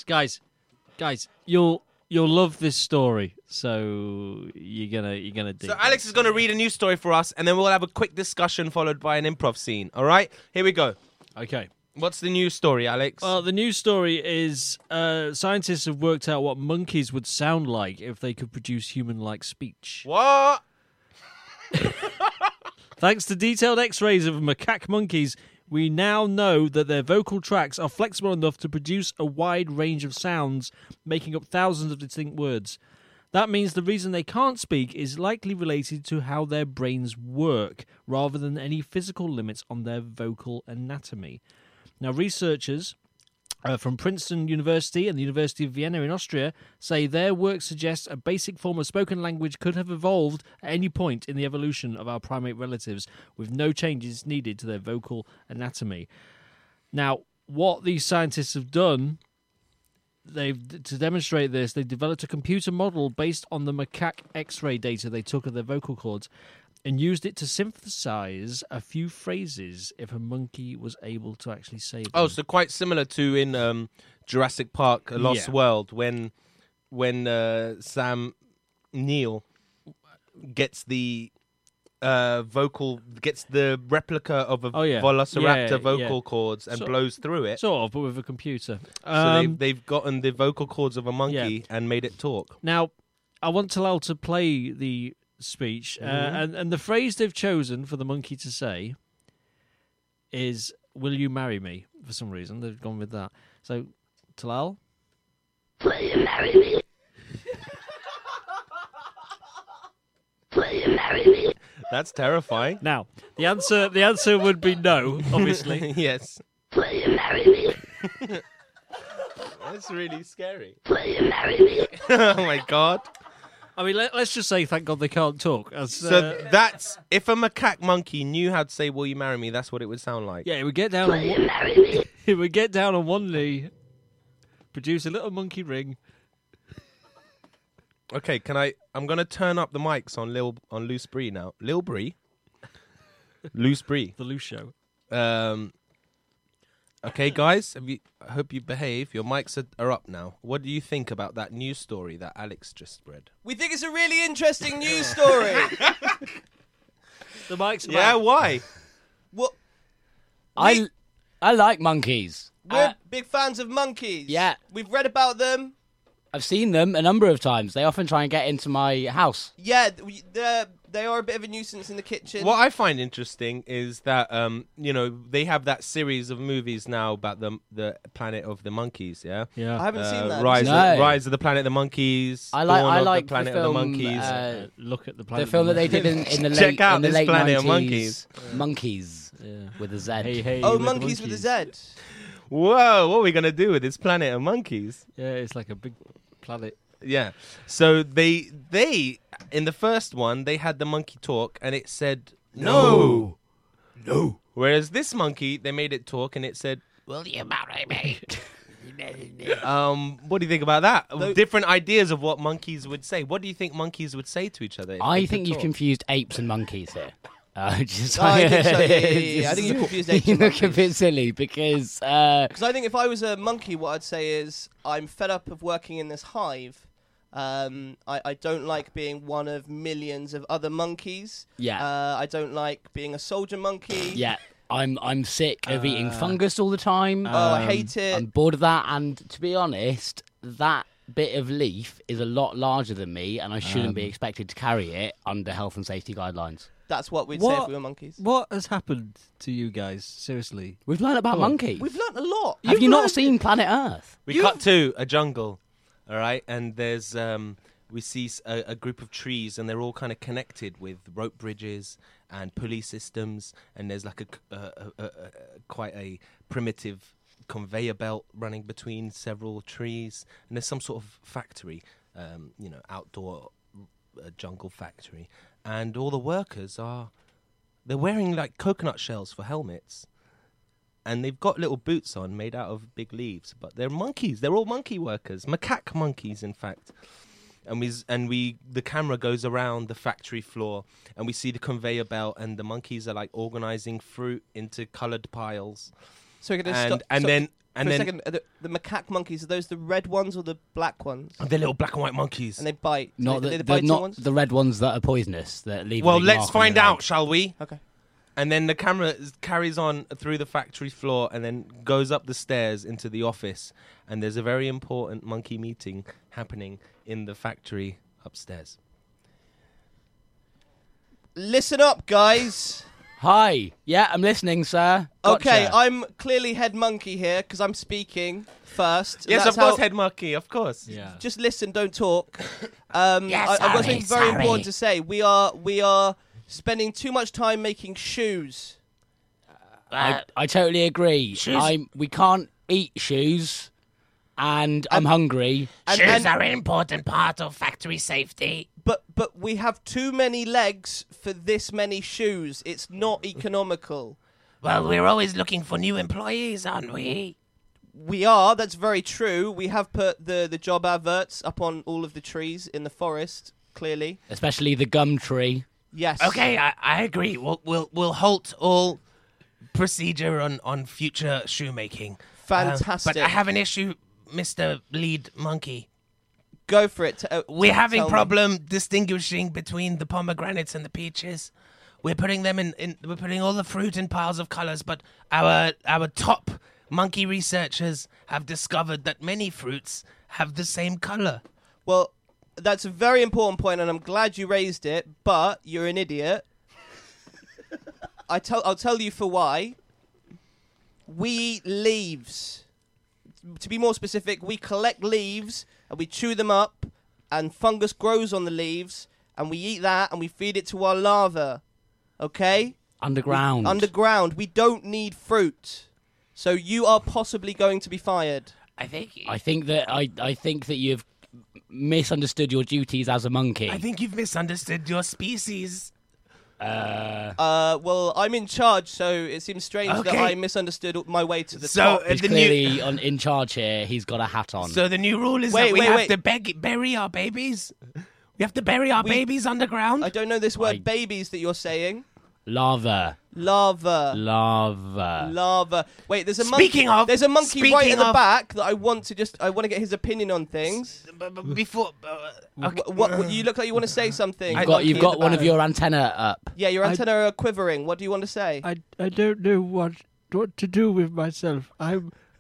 you'll love this story. So you're gonna dig. So Alex is going to read a news story for us, and then we'll have a quick discussion followed by an improv scene, all right? Here we go. Okay. What's the news story, Alex? Well, the news story is scientists have worked out what monkeys would sound like if they could produce human-like speech. What? Thanks to detailed X-rays of macaque monkeys, we now know that their vocal tracts are flexible enough to produce a wide range of sounds, making up thousands of distinct words. That means the reason they can't speak is likely related to how their brains work, rather than any physical limits on their vocal anatomy. Now, researchers from Princeton University and the University of Vienna in Austria say their work suggests a basic form of spoken language could have evolved at any point in the evolution of our primate relatives with no changes needed to their vocal anatomy. Now, what these scientists have done, to demonstrate this, they developed a computer model based on the macaque X-ray data they took of their vocal cords and used it to synthesize a few phrases if a monkey was able to actually say them. Oh, so quite similar to in Jurassic Park: A Lost World, when Sam Neill gets the gets the replica of a Velociraptor vocal cords and blows through it. Sort of, but with a computer. So they've gotten the vocal cords of a monkey and made it talk. Now, I want Talal to play the speech, and the phrase they've chosen for the monkey to say is "Will you marry me?" For some reason, they've gone with that. So, Talal, will you marry me? Will you marry me? That's terrifying. Now, the answer would be no, obviously. Yes. Will you marry me? That's really scary. Will you marry me? Oh my God. I mean, let's just say, thank God they can't talk. So that's, if a macaque monkey knew how to say, "Will you marry me?" that's what it would sound like. Yeah, it would get down Will you marry me? It would get down on one knee, produce a little monkey ring. Okay, I'm going to turn up the mics on Loose Brie now. Lil Brie? Loose Brie. The Loose Show. Okay, guys, I hope you behave. Your mics are up now. What do you think about that news story that Alex just read? We think it's a really interesting news story. The mics are Yeah, back. why? Well, I like monkeys. we're big fans of monkeys. Yeah. We've read about them. I've seen them a number of times. They often try and get into my house. Yeah, they are a bit of a nuisance in the kitchen. What I find interesting is that they have that series of movies now about the Planet of the Monkeys. Yeah, Yeah. I haven't seen that. Rise of the Planet of the Monkeys. I Dawn like of the Planet the film, of the Monkeys. Look at the The planet. film that they did in the late, Check out in the this late Planet 90s. of Monkeys. Monkeys with a Z. Hey, Oh, with the monkeys with a Z. Whoa, what are we gonna do with this Planet of Monkeys? Yeah, it's like a big planet. Yeah. So they in the first one they had the monkey talk and it said no. Whereas this monkey they made it talk and it said, "Will you marry me?" What do you think about that? Different ideas of what monkeys would say. What do you think monkeys would say to each other? if I they think could you've talk? confused apes and monkeys here. I think so. Yeah. I think you confused apes You and look a monkeys. bit silly because Because I think if I was a monkey, what I'd say is I'm fed up of working in this hive. I don't like being one of millions of other monkeys. Yeah. I don't like being a soldier monkey. yeah, I'm sick of eating fungus all the time. I hate it. I'm bored of that, and to be honest, that bit of leaf is a lot larger than me, and I shouldn't be expected to carry it under health and safety guidelines. That's what we'd say if we were monkeys. What has happened to you guys? Seriously. We've learned about monkeys. We've learnt a lot. Have you not seen Planet Earth? We cut to a jungle, all right, and there's we see a group of trees, and they're all kind of connected with rope bridges and pulley systems, and there's like quite a primitive conveyor belt running between several trees, and there's some sort of factory, outdoor jungle factory, and all the workers they're wearing like coconut shells for helmets. And they've got little boots on made out of big leaves, but they're monkeys. They're all monkey workers, macaque monkeys, in fact. And the camera goes around the factory floor, and we see the conveyor belt, and the monkeys are like organizing fruit into coloured piles. So we're going to And- stop. and so then- for and a then- second, are the macaque monkeys, are those the red ones or the black ones? They're little black and white monkeys. And they bite. Not They're the, the biting not ones? the red ones that are poisonous that leave. a Well, big let's mark on find your out, leg. shall we? Okay. And then the camera carries on through the factory floor and then goes up the stairs into the office. And there's a very important monkey meeting happening in the factory upstairs. Listen up, guys. Hi. Yeah, I'm listening, sir. Gotcha. Okay, I'm clearly head monkey here because I'm speaking first. Yes, That's of course, how- head monkey, of course. Yeah. Just listen, don't talk. Yeah, I've got sorry, something very sorry. important to say. We are spending too much time making shoes. I totally agree. We can't eat shoes, and I'm hungry. And- are an important part of factory safety. But we have too many legs for this many shoes. It's not economical. Well, we're always looking for new employees, aren't we? We are. That's very true. We have put the job adverts up on all of the trees in the forest. Clearly, Especially the gum tree. yes. Okay, I agree. We'll halt all procedure on future shoemaking. Fantastic. But I have an issue, Mr. Lead Monkey. Go for it. We're having tell me. problem distinguishing between the pomegranates and the peaches. We're putting them we're putting all the fruit in piles of colors, but our top monkey researchers have discovered that many fruits have the same color. Well, that's a very important point, and I'm glad you raised it. But you're an idiot. I'll tell you for why. We eat leaves. To be more specific, we collect leaves and we chew them up, and fungus grows on the leaves, and we eat that and we feed it to our larvae. Okay? Underground. Underground. We don't need fruit. So you are possibly going to be fired. I think I think that you've misunderstood your duties as a monkey. you've misunderstood your species. Well, I'm in charge, so it seems strange that Okay. I misunderstood my way to the So, top. He's the clearly in charge here. He's got a hat on. So the new rule is Wait, that we wait, have wait. to bury our babies. We have to bury our babies underground. I don't know this word I- babies that you're saying. Lava. Lava. Lava. Lava. Wait, there's a monkey. Speaking of- there's a monkey right speaking in the of- back that I want to get his opinion on things. But before, okay. What you look like you want to say something. You've monkey got in the one of back. your antenna up. Yeah, your antenna are quivering. What do you want to say? I don't know what to do with myself. I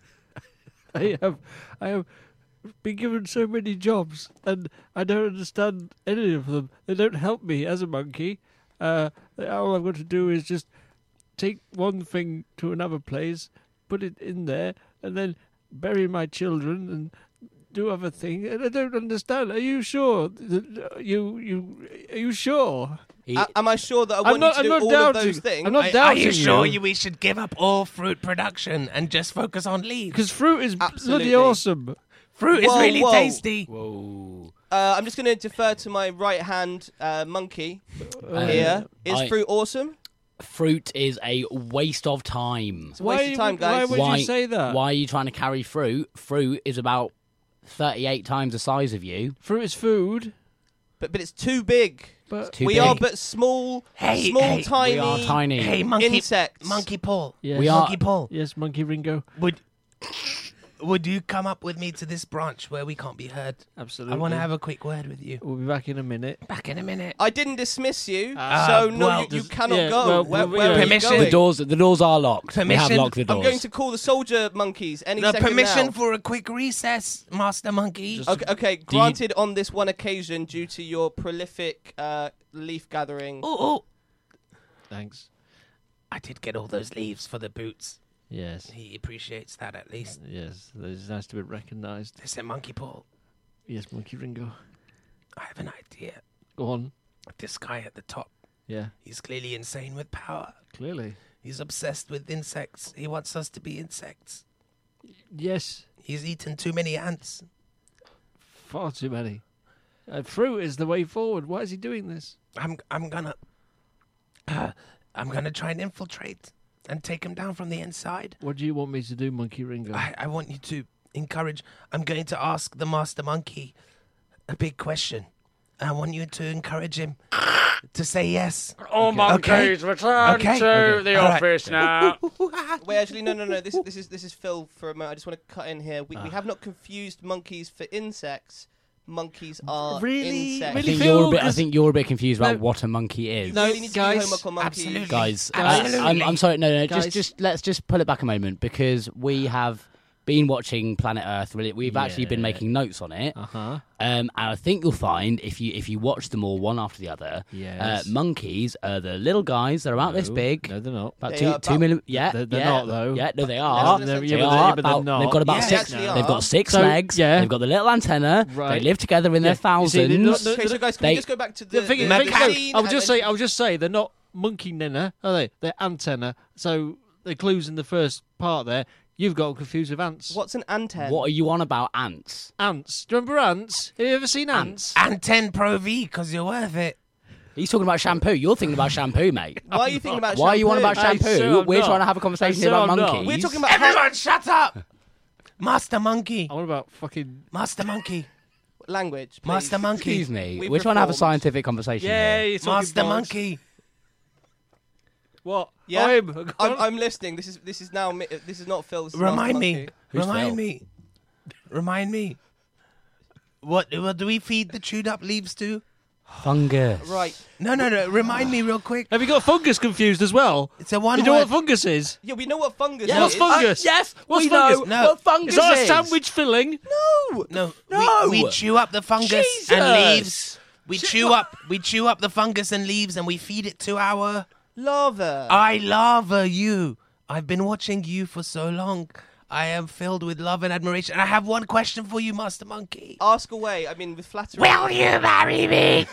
have been given so many jobs, and I don't understand any of them. They don't help me as a monkey. All I've got to do is just take one thing to another place, put it in there, and then bury my children and do other things. And I don't understand. Are you sure? Are you sure? Am I sure that I I'm want you not- to do I'm not all of doubting. those things? I'm not Are doubting you sure you. we should give up all fruit production and just focus on leaves? Because fruit is Absolutely. bloody awesome. Fruit is Whoa, really whoa. tasty. Whoa. I'm just going to defer to my right-hand monkey here. Is I- fruit awesome? Fruit is a waste of time. It's a waste of time, guys. Why would you say that? Why are you trying to carry fruit? Fruit is about 38 times the size of you. Fruit is food, But it's too big. but Too we big. are but small, Hey, tiny, We are tiny. Hey, monkey, insects. Monkey Paul. yes. We are- Monkey Paul. Yes, Monkey Ringo. Would you come up with me to this branch where we can't be heard? Absolutely. I want to have a quick word with you. We'll be back in a minute. Back in a minute. I didn't dismiss you, Ah, so no, well, you does- cannot yeah, go. well, where well, where are you permission- going? The doors are locked. We have Permission? locked the doors. I'm going to call the soldier monkeys any The second permission now. for a quick recess, Master Monkey. Okay, granted on this one occasion due to your prolific leaf gathering. Oh, Thanks. I did get all those leaves for the boots. Yes. He appreciates that at least. Yes. It's nice to be recognised. Listen, Monkey Paul, Yes, Monkey Ringo. I have an idea. Go on. This guy at the top, Yeah. he's clearly insane with power. Clearly. He's obsessed with insects. He wants us to be insects. Yes. He's eaten too many ants. Far too many. Fruit is the way forward. Why is he doing this? I'm gonna try and infiltrate and take him down from the inside. What do you want me to do, Monkey Ringo? I want you to encourage. I'm going to ask the Master Monkey a big question. I want you to encourage him to say yes. All monkeys, return Okay. to Okay. the All right. office now. Wait, actually, no. This is Phil for a moment. I just want to cut in here. We have not confused monkeys for insects. Monkeys are Really? insects. I Really? think Phil, you're a bit. I 'cause- think you're a bit confused about No. what a monkey is. No, You really need to do guys, homework on monkeys. absolutely. Guys, Absolutely. I'm sorry. No. Guys. Just let's just pull it back a moment because we have been watching Planet Earth. Really, we've actually been Yeah. making notes on it. Uh-huh. And I think you'll find if you watch them all one after the other, Yes. monkeys are the little guys. They're about this No, big. No, they're not. About They two are two about- million. Yeah, They're yeah, not, though. Yeah, no, they No, are. no, no, Yeah, no, They but no. are. they're About- not. they've got about Yeah, they six. actually They've are. got six So, legs. yeah. They've got the little antenna. Right. They live together in their You see, they're thousands. not- Okay, so guys, can They- we just go back to the I'll just say they're not monkey nina, are they? They're antenna. So the clues in the first part there. You've got confused with ants. What's an anten? What are you on about, ants? Ants. Do you remember ants? Have you ever seen ants? Anten Pro V, because you're worth it. He's talking about shampoo. You're thinking about shampoo, mate. Why are you thinking about Why are you on about I shampoo? so am We're not. trying to have a conversation I here so about am not. monkeys. We're talking about Everyone, shut up! Master Monkey. What about fucking... Master Monkey. language. Please. Master Monkey. Excuse me. We've We're trying to have a reformed. scientific conversation Yeah, here. you're talking Master bollocks. Monkey. What? Yeah, I'm I'm listening. This is now. This is not Phil. This is Remind Master me. Monkey. Who's Remind Phil? me. Remind me. What do we feed the chewed up leaves to? Fungus. Right. No. Remind me real quick. Have you got fungus confused as well? It's a one You know word. what fungus is? Yeah, we know what fungus Yes. What's is. fungus? Yes, What's we fungus? know No. what fungus Is that a is. sandwich filling? No. No. We chew up the fungus Jesus. and leaves. We chew up the fungus and leaves and we feed it to our Lava. I lava you. I've been watching you for so long. I am filled with love and admiration. And I have one question for you, Master Monkey. Ask away. I mean, with flattery. Will you marry me?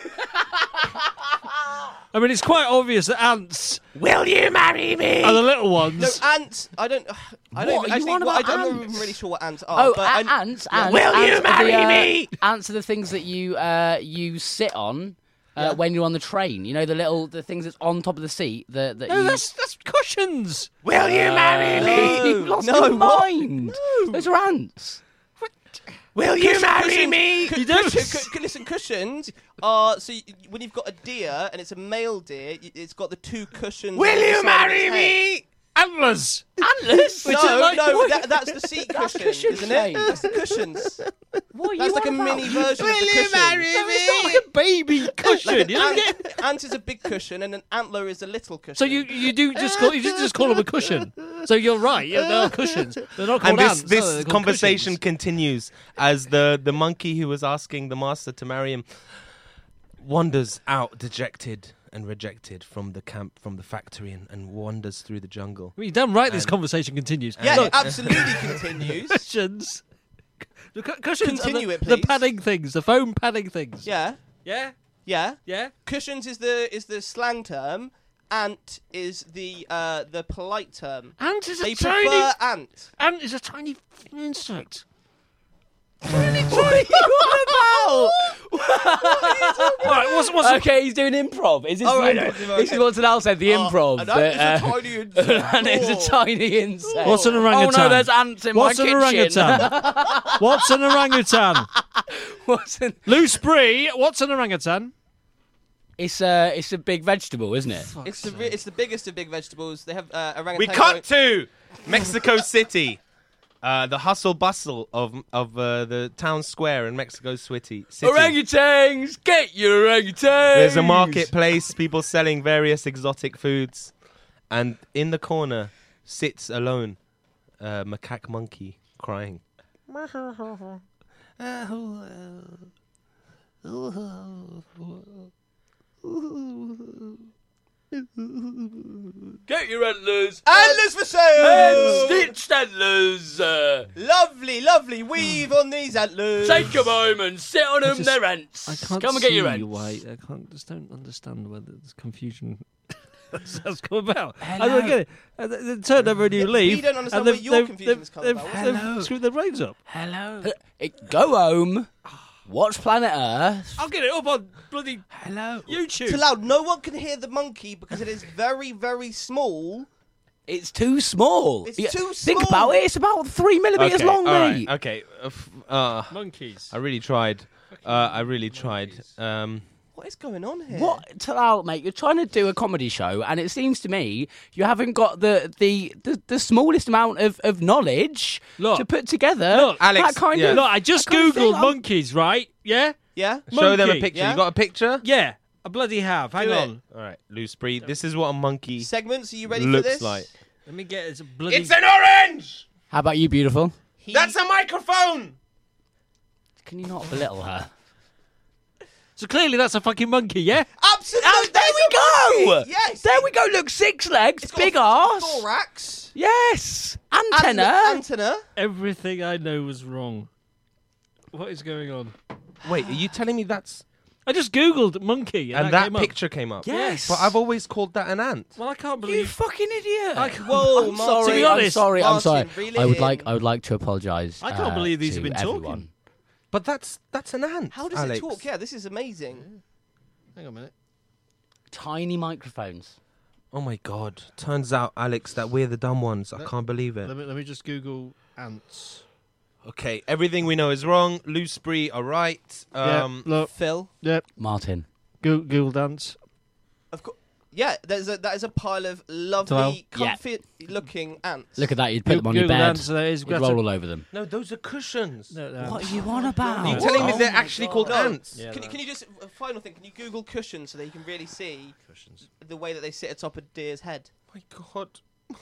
I mean, it's quite obvious that ants Will you marry me? are the little ones. No, ants. I don't. What are you actually, on well, about I'm not ants? even really sure what ants are. Oh, but I- ants. Will you ants are marry me? Ants are the things that you sit on when you're on the train. You know the things that's on top of the seat. That No, you... that's cushions. Will you marry me? You've lost No, your what? mind. Those are ants. Will you marry me? You don't. Listen, cushions are when you've got a deer and it's a male deer, it's got the two cushions. Will on the you side of marry its head. me? Antlers. Antlers. Which are like- That's the seat That's cushion, cushion isn't shape. it? That's the cushions. What are you That's like a on about? mini version of the Will you cushion. marry No, me? it's not like a baby cushion. Like You don't an get. ant is a big cushion and an antler is a little cushion. So you just call them a cushion. So you're right. Yeah, they're cushions. They're not called And ants. this are they? They're called conversation cushions. continues as the monkey who was asking the master to marry him wanders out dejected and rejected from the camp, from the factory, and wanders through the jungle. Well, you're damn right. This And- conversation continues. yeah, Look, it absolutely continues. cushions. The cushions are Continue the, it, the please. padding things, the foam padding things. Yeah, Yeah. yeah. Yeah. Cushions is the slang term. Ant is the polite term. Ant is a They tiny. prefer ant. Ant is a tiny insect. What are you on about? Right. What's Okay, he's doing improv. Is this All the right, improv? okay. This is what Tanal said. The improv. An that, ant is a tiny insect. and it's a tiny insect. What's an Oh orangutan? no, there's ants in What's my an kitchen. orangutan? What's an orangutan? What's an... Loose Brie. What's an orangutan? It's a big vegetable, isn't it? It's the biggest of big vegetables. They have orangutan. We cut to Mexico City, the hustle bustle of the town square in Mexico City. Orangutans, get your orangutans. There's a marketplace, people selling various exotic foods, and in the corner sits alone a macaque monkey crying. Get your antlers. Antlers for sale. Stitched antlers. Lovely, lovely weave on these antlers. Take them home and sit on them. just- They're ants. I can't Come and see get your ants. why. I can't. Just don't understand whether there's confusion. That's come about. I Hello. don't get it. They turned over a new leaf. We don't understand and where your confusion's come about. Hello. They've screwed their brains up. Hello. Go home. Watch Planet Earth. I'll get it up on bloody Hello. YouTube. Too loud. No one can hear the monkey because it is very, very small. It's too small. It's Yeah, too Think small. about it. It's about 3 millimeters Okay, long, all right, mate. Okay. Monkeys. I really tried. I really tried. What is going on here? What, Talal, mate? You're trying to do a comedy show, and it seems to me you haven't got the smallest amount of knowledge Look. to put together. Look, Alex, that kind yeah. of. Look, I just that kind of thing. googled monkeys, right? Yeah. Yeah. Show them a Monkey, picture. yeah? You got a picture? Yeah. I bloody have. Hang Do it. on. All right, loose breed. This is what a monkey Segments. Are you ready for looks this? like. Let me get it. Bloody. It's an orange. How about you, beautiful? That's a microphone. Can you not belittle her? So clearly that's a fucking monkey, yeah? Absolutely. Oh, there we go. Yes. There we go. Look, 6 legs, It's got big a arse. thorax. Yes, antenna. Antenna. Everything I know was wrong. What is going on? Wait, are you telling me that's I just googled monkey And that that came up. picture came up. Yes. But I've always called that an ant. Well, I can't You believe. fucking idiot! Whoa, I'm Martin. sorry. To be I'm honest, sorry. I'm sorry. Martin, reel it I would in. like to apologise. I can't believe these to have been everyone. talking. But that's an ant. How does Alex. it talk? Yeah, this is amazing. Hang on a minute. Tiny microphones. Oh my god. Turns out, Alex, that we're the dumb ones. I can't believe it. Let me just Google ants. Okay, everything we know is wrong. Loose brie are right. Look. Phil. Yep. Martin. Google ants. Of course. Yeah, that is a pile of Hello? lovely, Yeah. comfy-looking ants. Look at that. You'd put them on your Google bed. ants. There is. You'd roll all over them. No, those are cushions. No, What are you on about? Are you telling me Oh they're my actually God. called No. ants? Yeah, Can you just final thing? Can you Google cushions so that you can really see Cushions. the way that they sit atop a deer's head? My god.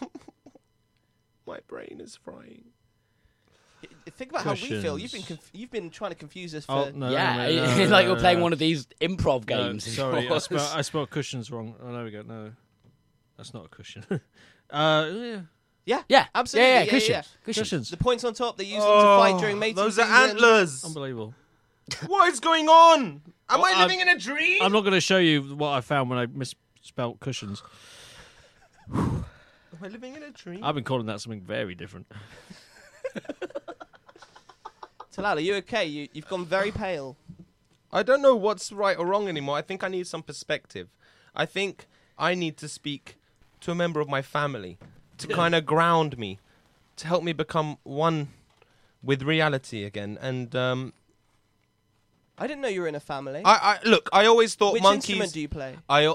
My brain is frying. Think about how we feel. Cushions. You've been trying to confuse us for. Oh no! Yeah, no, it's no, like no, you're playing no. one of these improv No, games. sorry, I spelled cushions wrong. Oh, there we go. No, that's not a cushion. Yeah. Yeah, Absolutely, Yeah, yeah, cushions. yeah. Cushions. The points on top, they use them to fight during mating Those are season. antlers. Unbelievable. What is going on? Am Well, I living in a dream? I'm not going to show you what I found when I misspelled cushions. Am I living in a dream? I've been calling that something very different. Talal, are you okay? You've gone very pale. I don't know what's right or wrong anymore. I think I need some perspective. I think I need to speak to a member of my family to kind of ground me, to help me become one with reality again. And I didn't know you were in a family. I look. I always thought Which monkeys. instrument do you play? I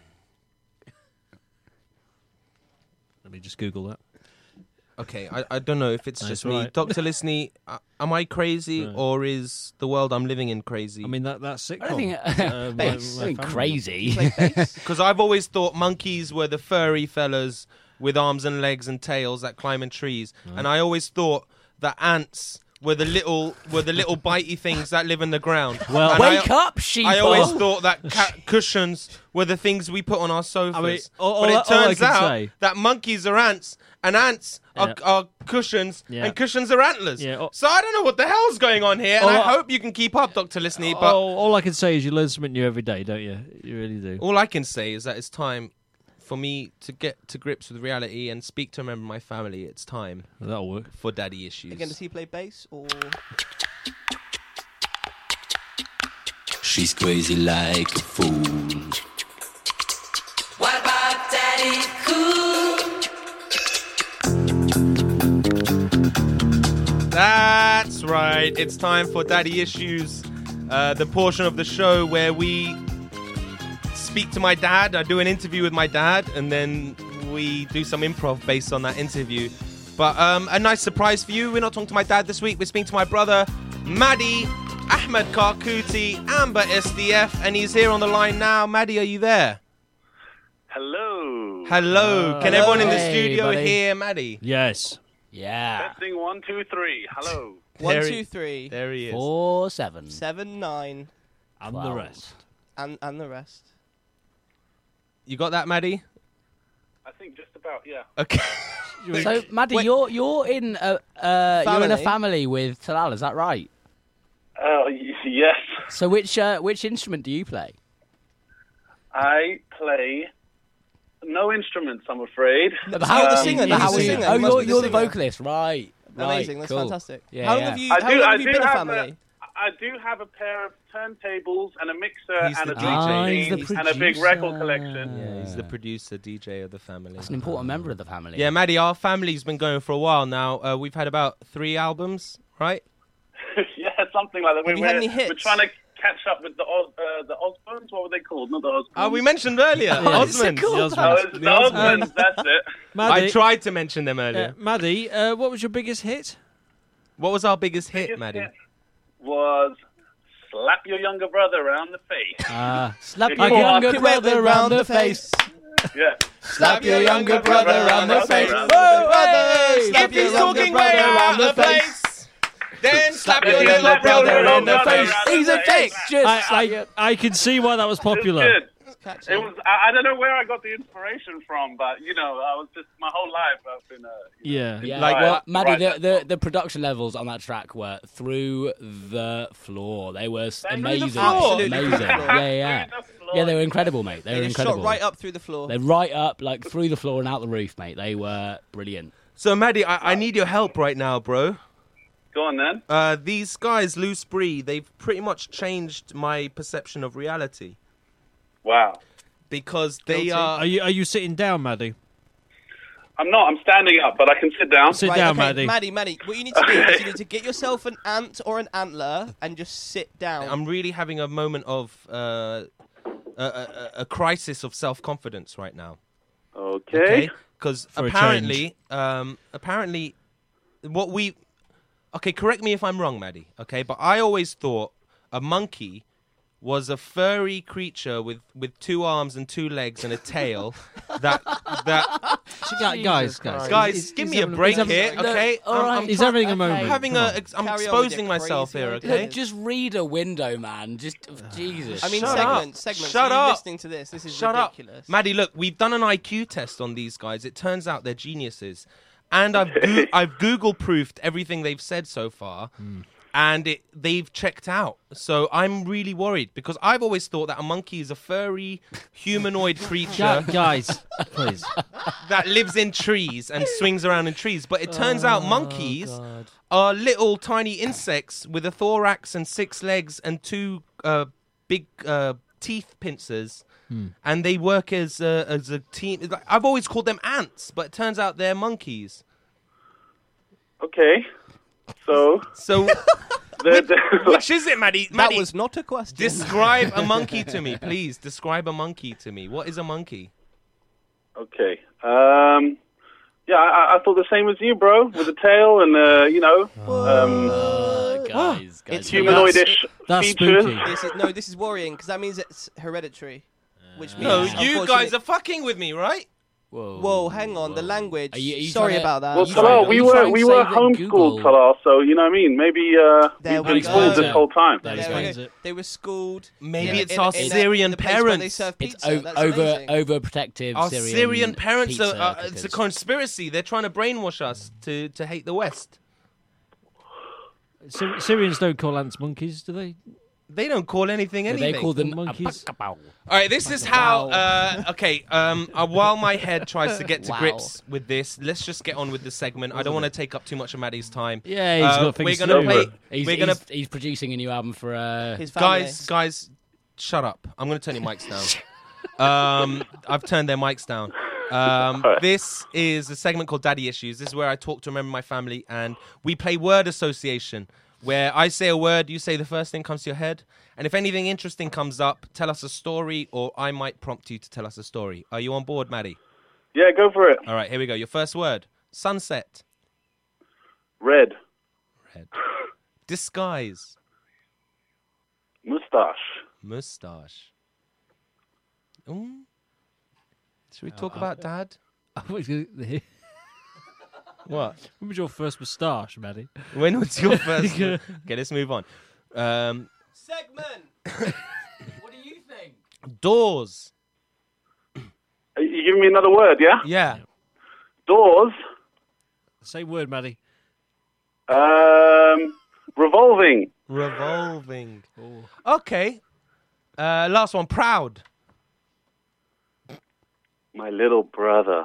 Let me just Google that. okay. I don't know if it's That's just me, right. Dr. Lisney. Am I crazy No. or is the world I'm living in crazy? I mean, that's sitcom. I don't think Bass. I mean, crazy. Play bass? Because I've always thought monkeys were the furry fellas with arms and legs and tails that climb in trees, and I always thought that ants were the little bitey things that live in the ground. Well, And Wake up, sheep! I always thought that cushions were the things we put on our sofas. I mean, all but I it turns can out say- that monkeys are ants, and ants Yeah. are cushions, Yeah. and cushions are antlers. Yeah. So I don't know what the hell's going on here, and All I I- hope you can keep up, Dr. Lisney. But all I can say is you learn something new every day, don't you? You really do. all I can say is that it's time for me to get to grips with reality and speak to a member of my family. It's time That'll work. for daddy issues. Again, does he play bass or? She's crazy like a fool. What about Daddy Cool? That's right. It's time for Daddy Issues, the portion of the show where we speak to my dad. I do an interview with my dad, and then we do some improv based on that interview. But a nice surprise for you. We're not talking to my dad this week. We're speaking to my brother, Maddie, Ahmed Karkuti, Amber SDF, and he's here on the line now. Maddie, are you there? Hello. Hello. Can everyone in the Hey, studio buddy. hear Maddie? Yes. Yeah. Testing 1, 2, 3. Hello. 1, There 2, 3, There he is. 4, 7. 7, 9, And the 12. rest. and the rest. You got that, Maddie? I think just about, yeah. Okay. So, Maddie, Wait. you're in a Family? family with Talal, is that right? Yes. So which instrument do you play? I play no instruments, I'm afraid. But how the singer? Yeah, He's how the are you? singer. Oh, He must be you're the singer. vocalist, right? Amazing. That's cool. fantastic. Yeah, how long yeah. have you? How long have you been a family? I do have a pair of turntables and a mixer He's and the a DJ. DJ he's the and a big producer. record collection. Yeah, he's the producer, DJ of the family. That's an important member of the family. Yeah, Maddie, our family's been going for a while now. We've had about 3 albums, right? Yeah, something like that. Have you had any We're hits? trying to catch up with the Osmonds. What were they called? Not the Osmonds. Oh, we mentioned earlier, Osmond. Oh, it's the Osmonds. That's it. Maddie, I tried to mention them earlier. Maddie, what was your biggest hit? What was our biggest hit, Biggest Maddie? hit was slap your younger brother around the face. Slap If your you want younger to- brother round the face. Yeah. Slap your younger brother round the face. Whoa, Brother, slap If your he's younger talking brother way out round the of place, then slap your your little little brother brother in the round the face. face. He's a dick. Just slap I your... can see why that was It's popular. good. catchy. It was. I don't know where I got the inspiration from, but I was just my whole life I've been. Yeah. Like what? Maddie, the production levels on that track were through the floor. They were amazing. floor? Amazing. Absolutely through the floor. Yeah. Yeah, they were incredible, mate. They were just incredible. shot right up through the floor. They're right up, like through the floor and out the roof, mate. They were brilliant. So, Maddie, I need your help right now, bro. Go on then. These guys, Loose Brie, they've pretty much changed my perception of reality. Wow. Because they are... Are you sitting down, Maddie? I'm not. I'm standing up, but I can sit down. Sit down, okay, Maddie. Maddie, what you need to do is you need to get yourself an ant or an antler and just sit down. I'm really having a moment of a crisis of self-confidence right now. Okay. Because For a apparently, what we... Okay, correct me if I'm wrong, Maddie, okay? But I always thought a monkey was a furry creature with 2 arms and 2 legs and a tail that Guys, give me a break here, okay? He's having a moment. I'm Carry on with exposing your myself crazy here, ideas. okay? Look, just read a window, man. Just Jesus. I mean, Shut up. segments. Shut Are you up. listening to this? This is Shut ridiculous. up. Maddie, look, we've done an IQ test on these guys. It turns out they're geniuses. And I've Google-proofed everything they've said so far. And they've checked out. So I'm really worried because I've always thought that a monkey is a furry, humanoid creature Guys, please. that lives in trees and swings around in trees. But it turns out monkeys are little tiny insects with a thorax and 6 legs and 2 big teeth pincers. And they work as a team. I've always called them ants, but it turns out they're monkeys. Okay. So Which is it, Maddie? That Maddie, was not a question. describe a monkey to me, please. Describe a monkey to me. What is a monkey? Okay. Yeah, I thought the same as you, bro, with a tail and guys. It's humanoidish That's features. spooky. This is worrying because that means it's hereditary. Which means, No, you guys unfortunately- are fucking with me, right? Whoa, hang on, the language. Are you Sorry trying to- about that. Well, You Talal, trying- we you were trying to we say were that homeschooled, Google- Talal, so you know what I mean. Maybe There we've we been go. fooled this whole time. That There we explains go. it. They were schooled. Maybe in- it's in- our in Syrian the place where parents. They serve It's pizza. That's amazing. overprotective Our Syrian parents pizza are. It's a cookers. conspiracy. They're trying to brainwash us to hate the West. Syrians don't call ants monkeys, do they? They don't call anything anything. They call them monkeys. All right, this is how. While my head tries to get to grips with this, let's just get on with the segment. I don't want to take up too much of Maddie's time. Yeah, he's got things We're to gonna do. play. He's producing a new album for His family. Guys, shut up. I'm going to turn your mics down. I've turned their mics down. This is a segment called Daddy Issues. This is where I talk to a member of my family, and we play word association, where I say a word, you say the first thing comes to your head, and if anything interesting comes up, tell us a story, or I might prompt you to tell us a story. Are you on board, Maddie? Yeah, go for it. All right, here we go. Your first word. Sunset. Red. Disguise. Mustache. Mustache. Should we talk about Dad? When What? was your first moustache, Maddie? When was your first? Okay, let's move on. Segment. What do you think? Doors. You giving me another word, yeah? Yeah. Doors. Same word, Maddie. Revolving. Revolving. Okay. Last one. Proud. My little brother.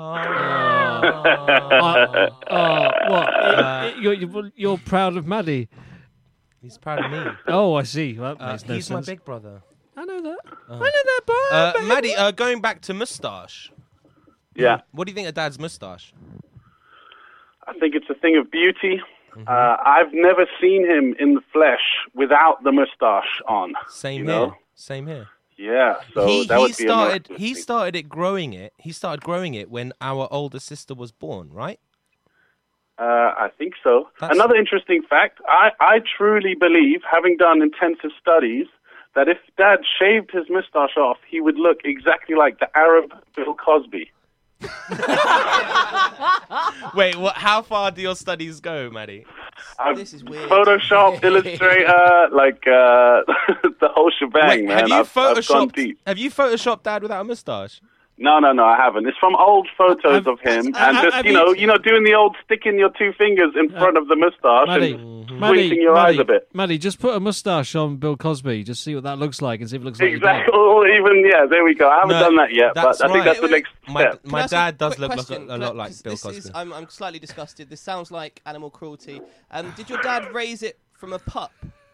What? You're proud of Maddie? He's proud of me. Oh, I see. Well, that makes no He's my sense. big brother. I know that. I know that, boy. Maddie, going back to moustache. Yeah. What do you think of Dad's moustache? I think it's a thing of beauty. I've never seen him in the flesh without the mustache on. Same you here. know? Same here. Yeah, so that would be a miraculous He thing. started growing it. He started growing it when our older sister was born, right? I think so. That's- Another interesting fact, I truly believe, having done intensive studies, that if Dad shaved his mustache off, he would look exactly like the Arab Bill Cosby. Wait, how far do your studies go, Maddie? This is weird. Photoshop, Illustrator, like the whole shebang, Wait, man. I've gone deep. have you photoshopped Dad without a moustache? No, I haven't. It's from old photos of him, and just doing the old sticking your two fingers in front of the moustache and squinting your eyes a bit. Maddie, just put a moustache on Bill Cosby. Just see what that looks like, and see if it looks like Exactly. There we go. I haven't done that yet, but I think that's the next step. My dad does look a lot like Bill Cosby. I'm slightly disgusted. This sounds like animal cruelty. Did your dad raise it from a pup?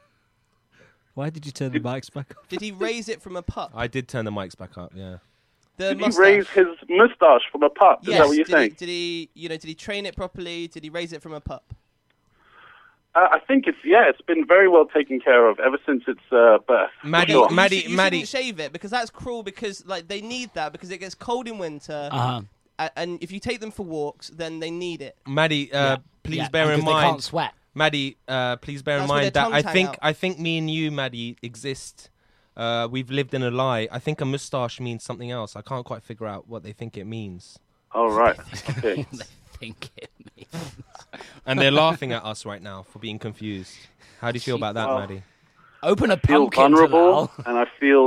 Why did you turn the mics back up? Did he raise it from a pup? I did turn the mics back up. Yeah. Did he raise his moustache from a pup? Is that what you're saying? Did he train it properly? Did he raise it from a pup? I think it's been very well taken care of ever since its birth. Maddie, You shouldn't shave it because that's cruel. Because like they need that because it gets cold in winter. And if you take them for walks, then they need it. Maddie, please bear in mind. They can't sweat. Maddie, please bear in mind that I think me and you, Maddie, exist. We've lived in a lie. I think a moustache means something else. I can't quite figure out what they think it means. Oh, right. Okay. They think it means. And they're laughing at us right now for being confused. How do you feel about that, Maddie? Open a I feel pumpkin. vulnerable, and I feel,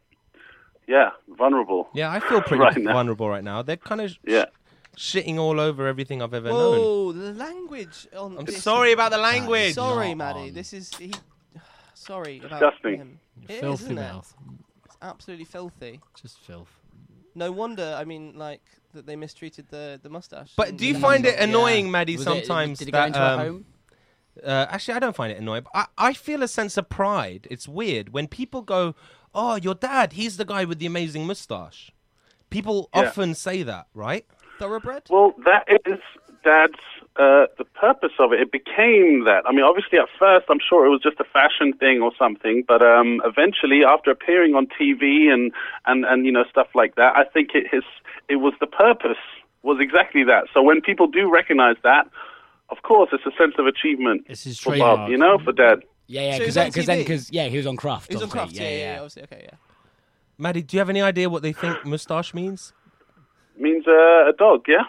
vulnerable. Yeah, I feel pretty vulnerable right now. They're kind of shitting all over everything I've ever known. Oh, the language. I'm sorry about the language. Sorry, Maddie. This is... Sorry about disgusting. him. Filthy isn't mouth. It's absolutely filthy. Just filth. No wonder, that they mistreated the mustache. But do you find it annoying, Maddie, sometimes did it go into a home? Actually, I don't find it annoying. But I feel a sense of pride. It's weird. When people go, oh, your dad, he's the guy with the amazing mustache. People often say that, right? Thoroughbred? Well, that is Dad's... the purpose of it became that. I mean, obviously, at first, I'm sure it was just a fashion thing or something. But eventually, after appearing on TV and stuff like that, I think it was the purpose was exactly that. So when people do recognize that, of course, it's a sense of achievement for Bob, for Dad. Yeah, because he was on Craft. He was on Craft. Yeah, obviously. Okay, yeah. Maddie, do you have any idea what they think moustache means? Means a dog, yeah.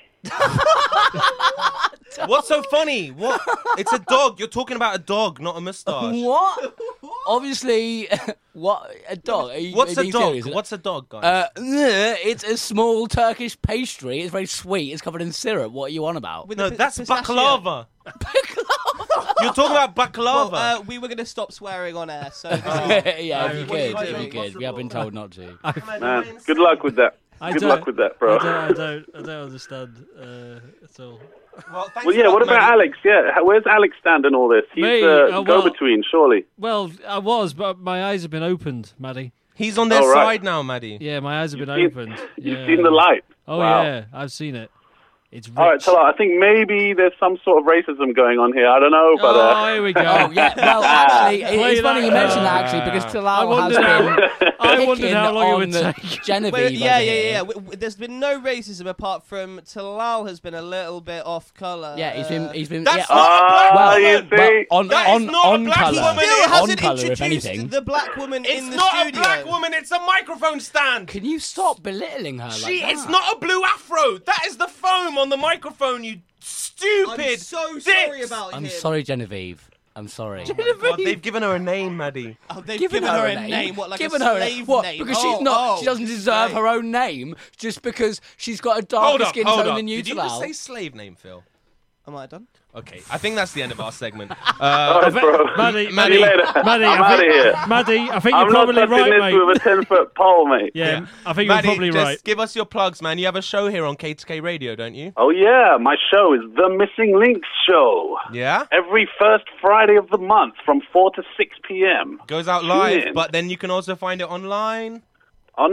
What's so funny? What? It's a dog. You're talking about a dog, not a moustache. What? Obviously, what a dog? What's a dog? Serious? What's a dog, guys? It's a small Turkish pastry. It's very sweet. It's covered in syrup. What are you on about? No, that's baklava. You're talking about baklava. Well, we were going to stop swearing on air, so... If you could. We have been told not to. Man, good luck with that. Good luck with that, bro. I don't understand at all. Well, what about Alex? Yeah, where's Alex stand in all this? He's the go-between, surely. Well, I was, but my eyes have been opened, Maddie. He's on their side now, Maddie. Yeah, my eyes have been opened. You've seen the light. Oh, wow. yeah, I've seen it. It's rich. All right, Talal, I think maybe there's some sort of racism going on here. I don't know, but... here we go. Well, actually, it's funny you mentioned that, actually, because Talal has been... I wondered how long it would take. Genevieve. Yeah. There's been no racism apart from Talal has been a little bit off colour. Yeah, he's been. That's not a black woman. On colour. Still hasn't colour, if introduced anything. the black woman in the studio. It's not a black woman. It's a microphone stand. Can you stop belittling her like that? It's not a blue afro. That is the foam on the microphone. You stupid. I'm so sorry about him. I'm sorry, Genevieve. I'm sorry. God, they've given her a name, Maddie. Oh, they've given her a name. What, like given a her slave what? name? Because she's not. She doesn't deserve her own name just because she's got a darker skin tone than you. Did you just say slave name, Phil? Am I done? Okay, I think that's the end of our segment. Maddie, Maddie, I'm out of here. Maddie, I think you're probably right, mate. I'm not touching this with a 10-foot pole, mate. Yeah, I think you're probably right. Just give us your plugs, man. You have a show here on K2K Radio, don't you? Oh, yeah. My show is The Missing Links Show. Yeah? Every first Friday of the month from 4 to 6 p.m. Goes out live, but then you can also find it online. On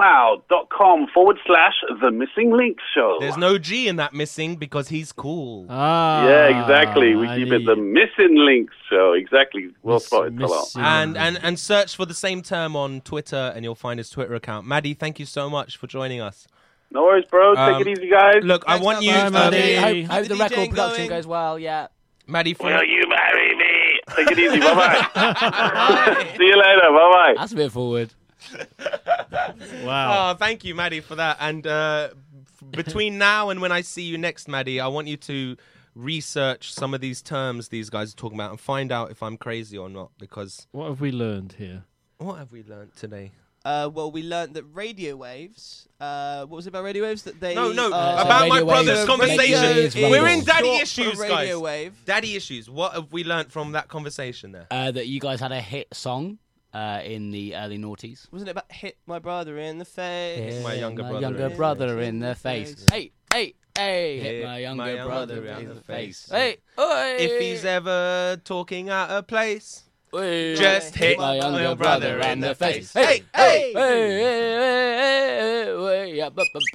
mixcloud.com/The Missing Links Show. There's no G in that missing because he's cool. Yeah, exactly. We keep it The Missing Links Show. Exactly. Well spotted, Talal. And search for the same term on Twitter and you'll find his Twitter account. Maddie, thank you so much for joining us. No worries, bro. Take it easy, guys. Look, I want you... Maddie. Hope the record production goes well, yeah. Maddie, will you marry me? Take it easy. Bye-bye. See you later. Bye-bye. That's a bit forward. Wow. Oh, thank you, Maddie, for that. And between now and when I see you next, Maddie, I want you to research some of these terms these guys are talking about and find out if I'm crazy or not. Because What have we learned here? what have we learned today? Well, we learned that radio waves. What was it about radio waves? That they No, are- about my radio brother's waves conversation. make you We're in short daddy for issues, radio guys. wave. Daddy issues. What have we learnt from that conversation there? That you guys had a hit song in the early noughties. Wasn't it about hit my brother in the face? Hit my younger brother in the face. Hey, hey, hey! Hit my younger brother in the face. Hey, If he's ever talking out of place, hey, just hit my younger brother in the face. Hey, Hey, hey! hey, hey, yeah,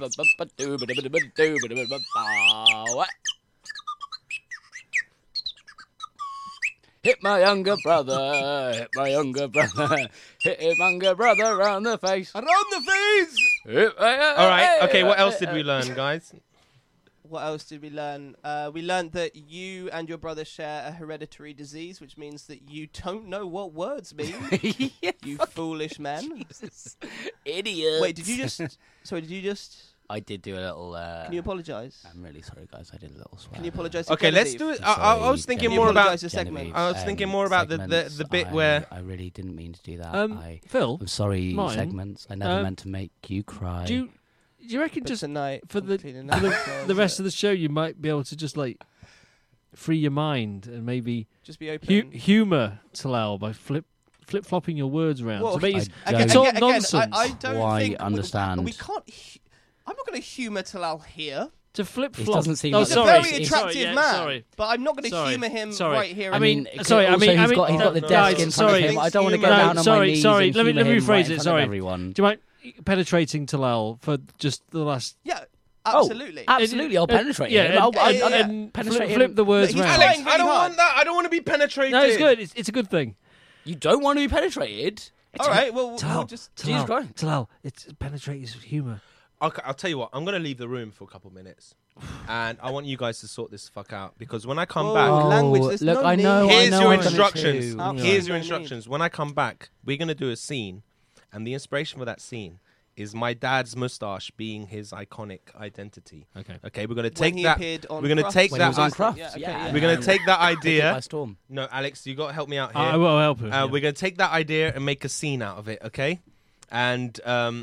hit my younger brother, hit my younger brother, hit his younger brother around the face. Around the face! all right, okay, what else did we learn, guys? What else did we learn? We learned that you and your brother share a hereditary disease, which means that you don't know what words mean. You foolish man. Jesus. Idiot. Wait, did you just... Sorry, did you just... I did do a little... Can you apologise? I'm really sorry, guys. I did a little swear. Can you apologise to Okay, let's Genevieve? do it. I was thinking Can you more about. apologise to segment? I was thinking more about the bit where. I really didn't mean to do that. Phil, I'm sorry, Martin, segments. I never meant to make you cry. Do you reckon But just tonight, for I'm the cleaning for up, the, so- the rest of the show you might be able to just like free your mind and maybe Just be open. humour Talal by flip flopping your words around. Well, so maybe I you don't talk nonsense I don't quite think understand. We can't. I'm not going to humour Talal here. to flip He flop. doesn't seem oh, like He's the sorry. a very Sorry, attractive yeah, man, sorry. but I'm not going to Sorry. humour him Sorry. right here. I and mean, now. sorry, also I he's mean- got the no, desk no, in front sorry. of him. I don't want to go No, down on my sorry, knees sorry. and Let me humour him rephrase right it, in front sorry. of everyone. Do you mind penetrating Talal for just the last? Yeah, absolutely. Absolutely, I'll penetrate yeah, him. and penetrate him. flip the words He's round. trying Alex, really I don't hard. want that. I don't want to be penetrated. No, it's good. It's a good thing. You don't want to be penetrated? All right, well, we'll Talal, just. Jesus Christ. Talal, it's penetrate is humour. Okay, I'll tell you what. I'm gonna leave the room for a couple of minutes, and I want you guys to sort this fuck out because when I come Whoa, back, language, there's look, no I need. know. here's your I'm gonna instructions. too. Absolutely Here's your no need. instructions. When I come back, we're gonna do a scene, and the inspiration for that scene is my dad's mustache being his iconic identity. Okay. Okay, we're gonna When take he that. appeared on We're gonna Crufts. take When he that. was on Crufts, Yeah, okay, yeah. yeah. We're gonna take that Took it by idea. storm. No, Alex, you got to help me out here. I will help him. yeah. We're gonna take that idea and make a scene out of it, okay? And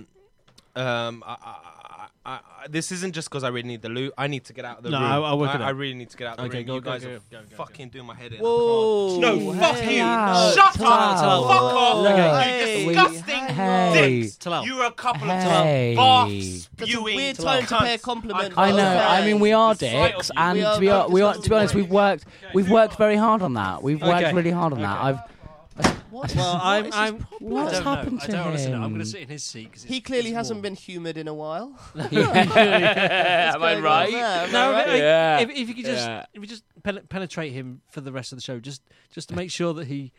this isn't just because I really need the loot. I need to get out of the No, room. I'll work it out. I really need to get out of the Okay, room. go, You go, guys go, are go, go, fucking doing my head in. Whoa. No, fuck Hey, you. no. Shut Talal. up. Fuck off. Look, Hey, You disgusting hey. dicks. Talal. You're a couple Hey. of bath That's a spewing weird time to pay a cunts. compliment. I know. Okay. I mean, we are The sight of dicks, you. and We are to be honest, very we've worked very hard on that. We've worked Okay. really hard on that. Well, I'm. What's I don't know. happened I to don't honestly know. I'm him? going to sit in his seat. 'Cause He it's- clearly it's hasn't warm. been humoured in a while. Am I going on right? there? Am No, I right? but, like, Yeah. if you could just Yeah. if you just penetrate him for the rest of the show, just to make sure that he.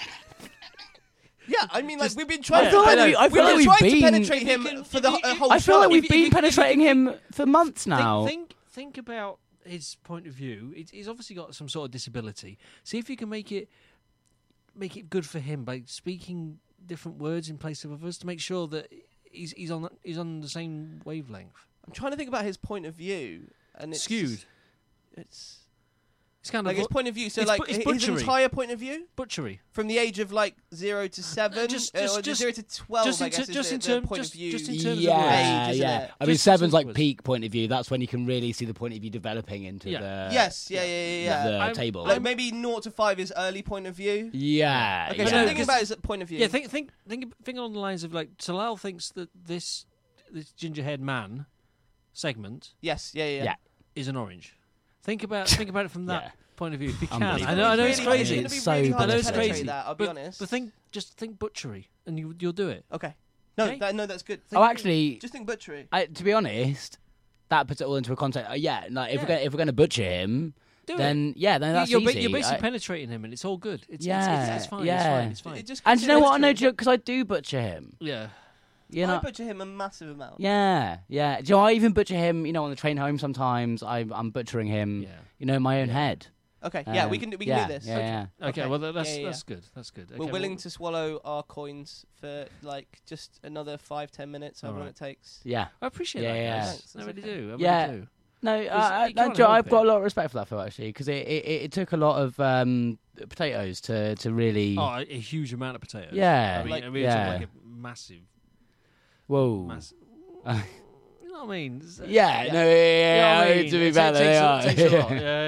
Yeah, I mean, like we've been trying. I feel like to we- I feel like we've trying to been- penetrate him for the whole I feel like show. we've been penetrating him for months now. Think about his point of view. He's obviously got some sort of disability. See if you can make it good for him by speaking different words in place of others to make sure that he's on the same wavelength. I'm trying to think about his point of view, and it's Skewed. It's It's kind like of his point of view. So it's like bu- it's his butchery. entire point of view butchery. from the age of like 0 to 7, Just- or just- 0 to 12. just I in guess ter- just is in the term- point just- of view. just in terms of Yeah, age, isn't yeah. it? I mean, Just seven's like words. peak point of view. That's when you can really see the point of view developing into Yeah. the Yes, yeah. the I'm- table. Like maybe 0 to 5 is early point of view. Yeah. Okay, yeah. so No, thinking 'cause- about his point of view. Yeah, think along the lines of like Talal thinks that this ginger-haired man segment Yes, yeah. Yeah. is an orange. Think about it from that Yeah. point of view. If you can, Unbelievable. I know it's Really- crazy. It's It's going to be really so hard I know to it's penetrate crazy. that, I'll be honest. But think butchery, and you'll do it. Okay. No, Okay. no, that's good. Oh, actually, Just think butchery. to be honest, that puts it all into a context. Yeah, like if Yeah. we're gonna butcher him, Do then it. yeah, then that's you're, easy. you're basically I- penetrating him, and it's all good. It's Yeah, fine. yeah. It's fine. It just and do you know what? I know literally- because I do butcher him. Yeah. You I know. butcher him a massive amount. Yeah. Do you know, I even butcher him. You know, on the train home sometimes. I'm butchering him. Yeah. You know, in my own head. Okay, yeah, we can yeah, do this. Yeah. Okay. Well, that's Yeah, yeah. that's good. That's good. We're Okay, willing well- to swallow our coins for like just another 5-10 minutes, however long Alright. it takes. Yeah. I appreciate Yeah, that, yeah. guys. Thanks, I that's really okay. do. I Yeah. really do. No, you no, can't Joe, help I've got it. a lot of respect for that film actually, because it took a lot of potatoes to really. Oh, a huge amount of potatoes. Yeah. I mean, Like- it's yeah. like a massive. Whoa. Massive. You know what I mean? Yeah, Yeah. no, You know yeah, what I yeah, mean? to be It fair, they are. takes a lot.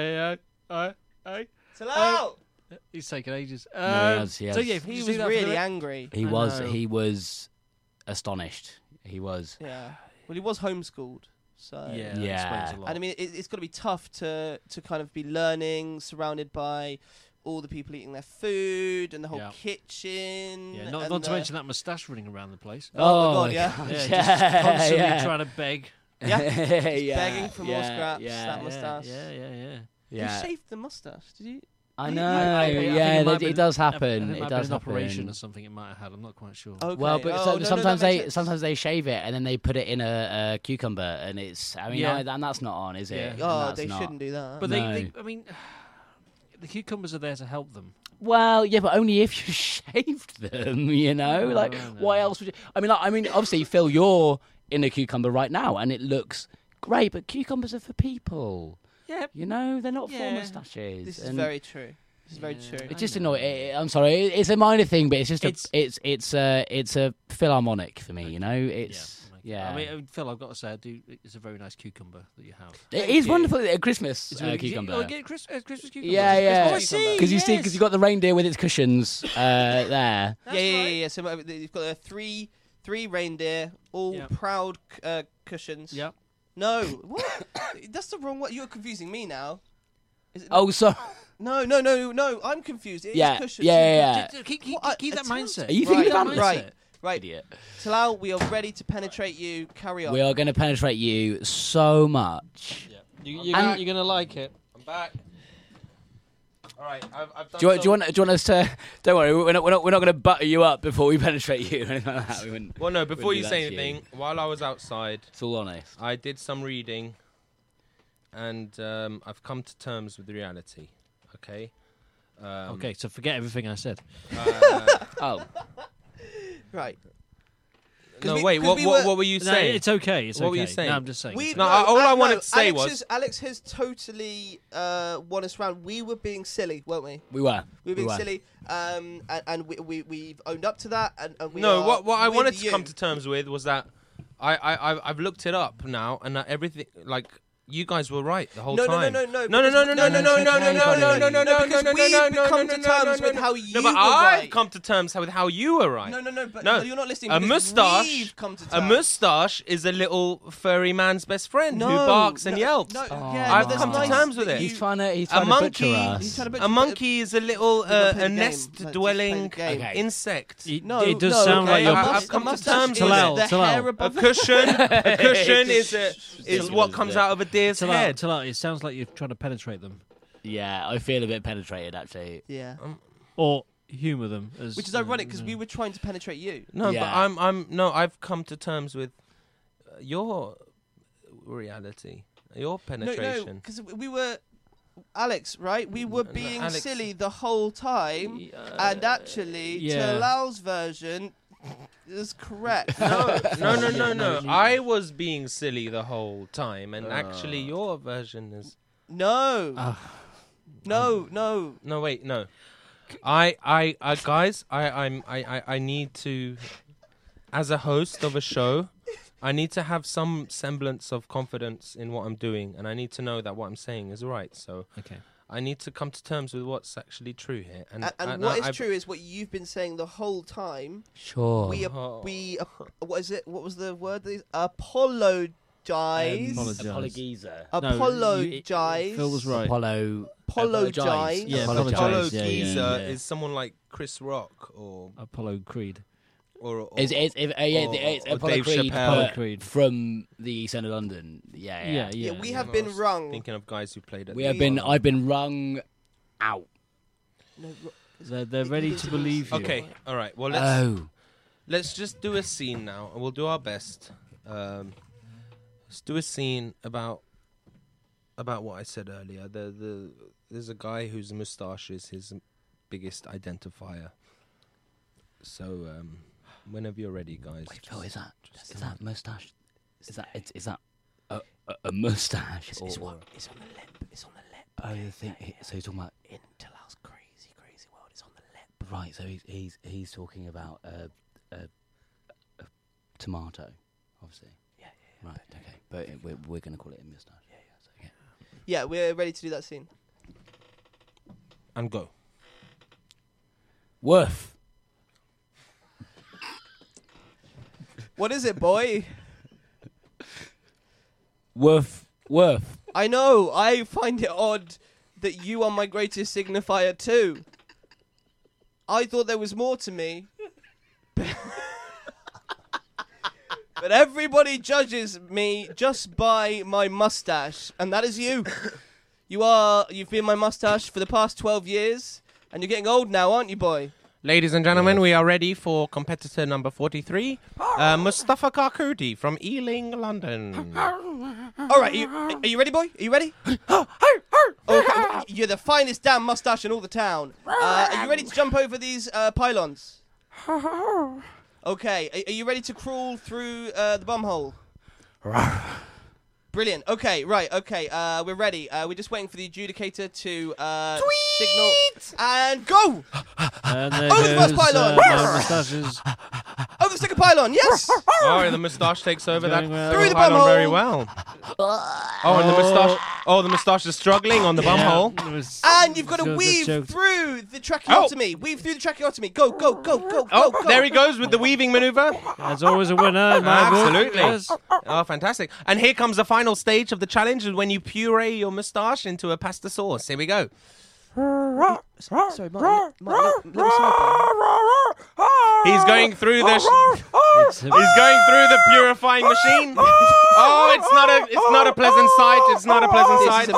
Yeah. Talal! He's taking ages. he has. So yeah, He did you was see that really video? angry. He I was. know. He was astonished. He was. Yeah. Well, he was homeschooled, so Yeah, that Yeah. explains a lot. And I mean, it's got to be tough to kind of be learning, surrounded by all the people eating their food and the whole Yeah. kitchen. yeah, not and to the- mention that moustache running around the place. Oh, my God, yeah. gosh. Yeah, just constantly yeah. trying to beg. Yeah, yeah, begging for more yeah, scraps. yeah, that moustache. Yeah. Yeah. Who shaved the moustache? Did you? I I- know. I- I think yeah, it might have it been- does I happen. think It it does an operation happen. or something it might have had. I'm not quite sure. Okay. Well, but Oh, no, sometimes that makes they sense. sometimes they shave it and then they put it in a cucumber, and it's. I mean, Yeah. and that's not on, is it? Yeah. Oh, That's they not. shouldn't do that. But No. they, I mean, the cucumbers are there to help them. Well, yeah, but only if you shaved them. You know, like I know. why else would you? I mean, obviously, Phil, you're in a cucumber right now, and it looks great. But cucumbers are for people. Yeah. You know, they're not for Yeah. this moustaches. is and very true. This is very true. It's just annoying. I'm sorry. It's a minor thing, but it's just it's a philharmonic for me. You know, it's yeah. I mean, Phil, I've got to say, it's a very nice cucumber that you have. It is wonderful at Christmas It's really- cucumber. Oh, get Christmas cucumber. Yeah, yeah. Oh, I see. Because you yes. you've got the reindeer with its cushions there. Yeah. So you've got three reindeer, all Yeah. proud cushions. Yeah. No, what? That's the wrong one. You're confusing me now. Is it Oh, sorry. No. I'm confused. It is Yeah, cushions. yeah. Keep What? that It's mindset. Are you thinking Right, about right. Right. Idiot. Talal, we are ready to penetrate you. Carry on. We are going to penetrate you so much. You're And- gonna like it. I'm back. All right, I've done. Do you want us to? Don't worry, we're not going to butter you up before we penetrate you or anything like that. We wouldn't. Well, no. Before wouldn't you do say that to you. anything, while I was outside, It's all honest. I did some reading, and I've come to terms with reality. Okay. Okay, so forget everything I said. Oh, Right. No, we- wait. 'cause What were you No, saying? it's okay. It's What okay. were you saying? No, I'm just saying. No, all I wanted to say Alex was- Alex has totally won us round. We were being silly, weren't we? we were. We were being silly, and we've owned up to that. And we No, are what I with wanted to you. come to terms with was that I've looked it up now, and that everything, like, you guys were right the whole No, time. no. No, with how you No, but were I've right. come to terms with how you were right. No, but No. you're not listening. A because moustache, we've come to a terms. moustache is a little furry man's best friend who No, barks and no, yelps. no, Oh. yeah, I've no, that's come to nice terms with that it. you- He's trying to A butcher monkey, us. He's trying to butcher- a monkey is a little You've got to play the game. nest Let's just dwelling play the game. insect. No, it does no, sound like okay, you're. I've come to mustache terms is with it. the Talal. hair A above the cushion is what comes out of a deer's head. Talal, it sounds like you're trying to penetrate them Yeah, I feel a bit penetrated actually. Yeah. or humour them. As, Which is ironic because we were trying to penetrate you. No, Yeah. but I've come to terms with your reality, your No, penetration. because we were. Alex, right? We were No, being Alex. silly the whole time, and actually, yeah. Talal's version is correct. No. I was being silly the whole time, and actually, your version is. No. No. No, wait, no. I guys, I need to, as a host of a show, I need to have some semblance of confidence in what I'm doing, and I need to know that what I'm saying is right. So Okay. I need to come to terms with what's actually true here. And what is true is what you've been saying the whole time. Sure. What is it? What was the word? Apologize. Apologizer. Apologize. Phil was right. Apologize. Yeah, Apollo apologise. Yeah, Geezer yeah. is someone like Chris Rock or Apollo Creed. It's Apollo Dave Creed, Chappelle. but Apollo Creed. from the East End of London. Yeah. Yeah, we have I been was wrong. Thinking of guys who played at. I've been wrung out. No, They're ready to believe you. Okay, all right. Well, let's just do a scene now, and we'll do our best. Let's do a scene about what I said earlier. There's a guy whose moustache is his biggest identifier. So whenever you're ready, guys. Wait, Phil, is that moustache? Is that a mustache. It's on the lip. It's on the lip. Oh, the thing. So he's talking about In Talal's crazy world. It's on the lip. right. So he's talking about a tomato, obviously. Yeah. Right. Okay. But we're going to call it a mustache. Yeah. Yeah, we're ready to do that scene. And go. Worth. What is it, boy? Worth. I know. I find it odd that you are my greatest signifier too. I thought there was more to me. But everybody judges me just by my mustache, and that is you. You've been my mustache for the past 12 years, and you're getting old now, aren't you, boy? Ladies and gentlemen, we are ready for competitor number 43, Mustafa Karkoudi from Ealing, London. All right, are you ready, boy? Are you ready? Okay, you're the finest damn mustache in all the town. Are you ready to jump over these pylons? Okay, are you ready to crawl through the bumhole? Brilliant. Okay, right. Okay, we're ready. We're just waiting for the adjudicator to signal and go. And there Over the first goes, pylon. my moustaches. Over the second pylon. Yes. Oh, the moustache takes over that Going well. Through the pylon bumhole. very well. Oh, and the moustache. Oh, the moustache is struggling on the bumhole. And you've got to weave through the tracheotomy. Weave through the tracheotomy. Go. Oh, there he goes with the weaving maneuver. There's always a winner in my book. Absolutely. Yes. Oh, fantastic. And here comes the final stage of the challenge, when you puree your moustache into a pasta sauce. Here we go. Sorry, Martin. Let me snipe. He's going through the he's going through the purifying machine. Oh, it's not a pleasant sight. It's not a pleasant This sight. is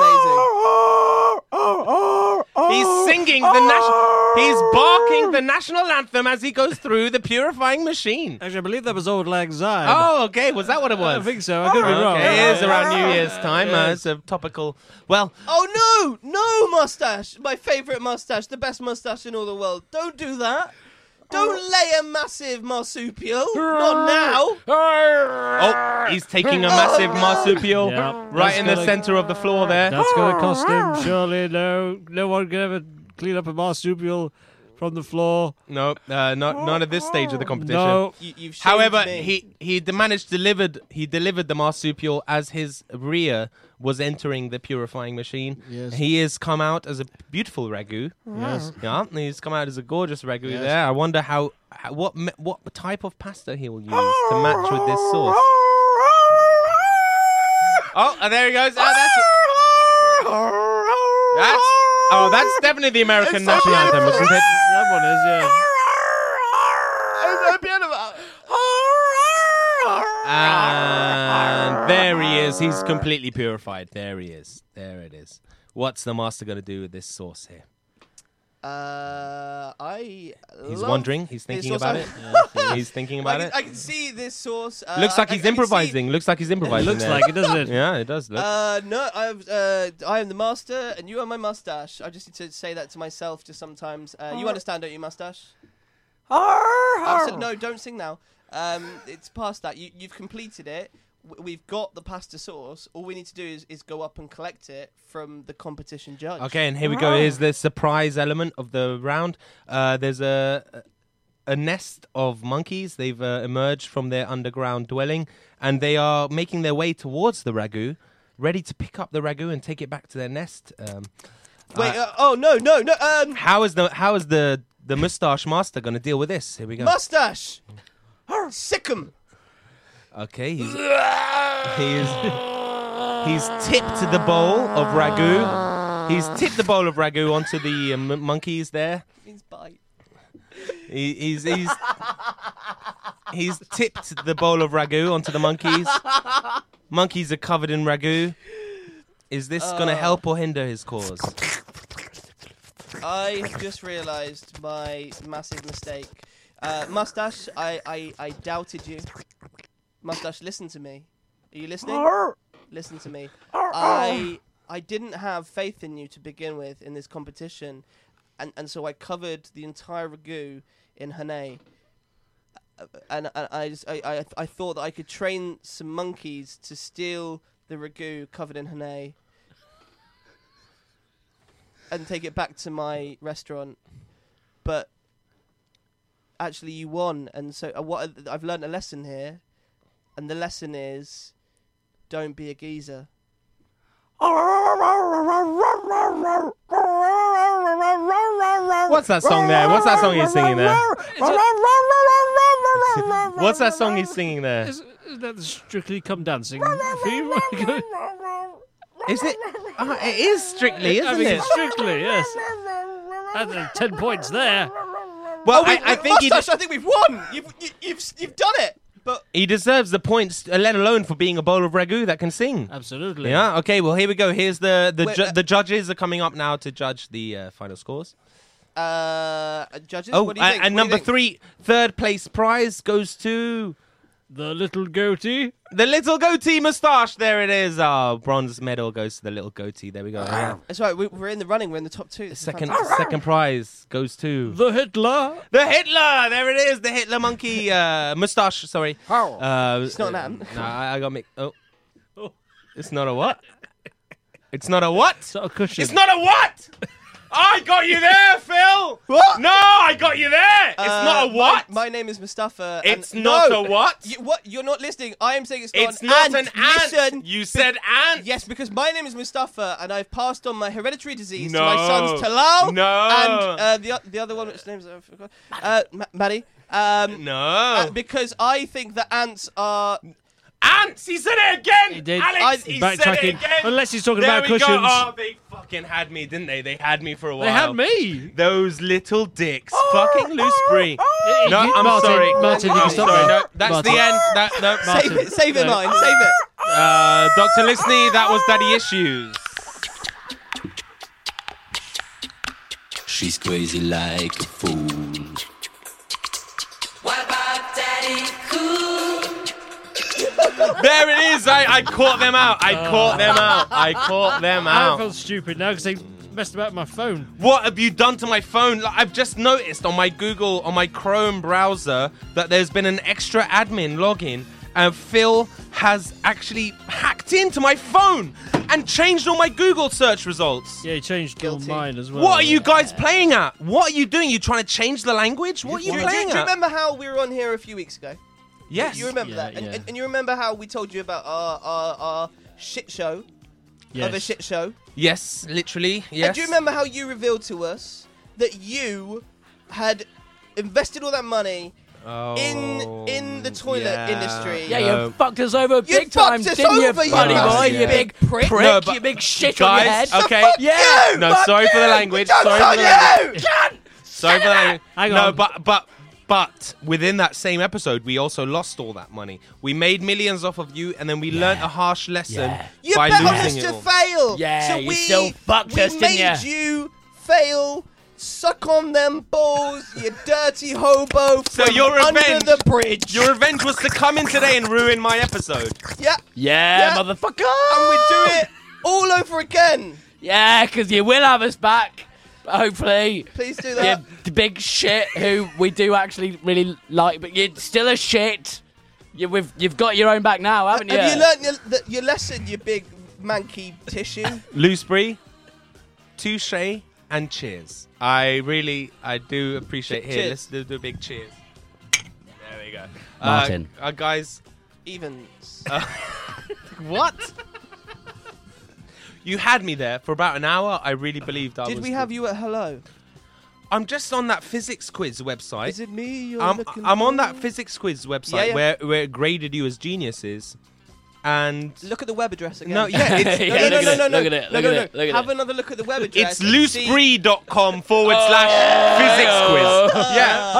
amazing. He's singing he's barking the national anthem as he goes through the purifying machine. Actually, I believe that was Old Lang Syne. Oh, okay. Was that what it was? I think so. I could be wrong. Okay, it is around New Year's time. It's a topical. Well, Oh no mustache. My favourite mustache, the best mustache in all the world. Don't do that. Don't lay a massive marsupial. Not now. oh, he's taking a massive marsupial Yeah, right that's in the gonna- center of the floor there. That's going to cost him. Surely no one can ever clean up a marsupial from the floor. No, not at this stage of the competition. No. You've shamed However, me. he delivered the marsupial as his rear was entering the purifying machine. Yes. He has come out as a beautiful ragu. Yes. Yeah, he's come out as a gorgeous ragu Yes. there. I wonder what type of pasta he will use to match with this sauce. Oh, and there he goes. That's definitely the American national anthem, isn't it? That one is, yeah. And there he is. He's completely purified. There he is. There it is. What's the master going to do with this sauce here? He's wondering. He's thinking about it. He's thinking about it. I can see this sauce. Looks like he's improvising. Looks like he's improvising. Looks there. like it, doesn't it? Yeah, it does. Look. No, I am the master, and you are my mustache. I just need to say that to myself just sometimes. You understand, don't you, mustache? I said no. Don't sing now. It's past that. You've completed it. We've got the pasta sauce. All we need to do is go up and collect it from the competition judge. Okay, and here we go. Here's the surprise element of the round. There's a nest of monkeys. They've emerged from their underground dwelling, and they are making their way towards the ragu, ready to pick up the ragu and take it back to their nest. Wait. No. How is the moustache master going to deal with this? Here we go. Mustache. Sick 'em. Okay, he's tipped the bowl of ragu. He's tipped the bowl of ragu onto the monkeys there. Means bite. He's tipped the bowl of ragu onto the monkeys. Monkeys are covered in ragu. Is this going to help or hinder his cause? I have just realised my massive mistake. Mustache, I doubted you. Mustache, listen to me. Are you listening? Listen to me. I didn't have faith in you to begin with in this competition, and so I covered the entire ragu in honey. And I thought that I could train some monkeys to steal the ragu covered in honey and take it back to my restaurant. But actually, you won, and so I've learned a lesson here, and the lesson is, don't be a geezer. What's that song there? What's that song he's singing there? What's that song he's singing there? Is that the Strictly Come Dancing? Is it? It is Strictly, isn't it? Strictly, yes. And 10 points there. Well, I think I think we've won. You've done it. But he deserves the points, let alone for being a bowl of ragu that can sing. Absolutely. Yeah. Okay. Well, here we go. Here's the judges are coming up now to judge the final scores. Judges. Oh, what do you think? and number 3, third place prize goes to the little goatee. The little goatee moustache. There it is. Bronze medal goes to the little goatee. There we go. Yeah. That's right. We're in the running. We're in the top 2. Second prize goes to the Hitler. The Hitler. There it is. The Hitler monkey moustache. Sorry. It's not an ant. No, I got mixed. Oh, it's not a what? It's not a what? It's not a cushion. It's not a what? I got you there, Phil. What? No, I got you there. It's not a what? My name is Mustafa. It's not a what? What? You're not listening. I am saying it's not an ant. an ant. Listen. You said ant. Yes, because my name is Mustafa, and I've passed on my hereditary disease to No. my sons Talal No. and the other one, which names I forgot. Maddie. No. Because I think that ants are. Ants! He said it again! He did. Alex, he said it Backtracking. again! Unless he's talking There about we cushions. Go. Oh, they fucking had me, didn't they? They had me for a while. They had me. Those little dicks. Fucking loose brie. No, I'm Martin, sorry. Martin, you I'm can stop sorry. there. No, that's Martin. the end. No. Save it, mine. Save it. Dr. Lisley, that was Daddy Issues. She's crazy like a fool. What about Daddy Cool? There it is. I caught them out. I caught them I out. feel stupid now because they messed about my phone. What have you done to my phone? Like, I've just noticed on my Chrome browser that there's been an extra admin login, and Phil has actually hacked into my phone and changed all my Google search results. Yeah, he changed all mine as well. What are you guys playing at? What are you doing? You trying to change the language? What are you Do playing you at? remember how we were on here a few weeks ago? Yes. You remember Yeah, that? yeah. And you remember how we told you about our shit show? Yes. Of a shit show? Yes, literally. Yes. And do you remember how you revealed to us that you had invested all that money in the toilet industry? Yeah, you fucked us over You big time, fucked us didn't over, you, you buddy boy? bastard. You big prick, No, but you big shit guys, on your head. okay. Fuck Yeah. you! No, Fuck sorry for the you! language. Jokes Sorry for on the you! language. Sorry for the language. Hang No, on. but within that same episode, we also lost all that money. We made millions off of you, and then we learnt a harsh lesson You by bet on us losing it to all. fail. Yeah, so you we, still fucked us, We didn't made you fail. Suck on them balls, you dirty hobo So from your under revenge- the bridge. Your revenge was to come in today and ruin my episode. Yeah, Yeah, Yeah. motherfucker. and we do it all over again. Yeah, because you will have us back. Hopefully. Please do You that. big shit who we do actually really like, but you're still a shit. You've got your own back now, haven't you? Have you learnt your lesson, you big manky tissue? Loose brie, touche, and cheers. I do appreciate here. Cheers. Let's do a big cheers. There we go. Martin. Guys, Evens. what? You had me there for about an hour. I really believed I was. Did we have you at hello? I'm just on that physics quiz website. Is it me you're I'm looking on for? that physics quiz website Yeah. where it graded you as geniuses, and Look at the web address again. no, yeah, it's Yeah, No, look no, at no, it, no, no, look at it, no, look no, at no. it, look at Have it. another look at the web address. it's and see- loosebrie.com /physics quiz. Yeah.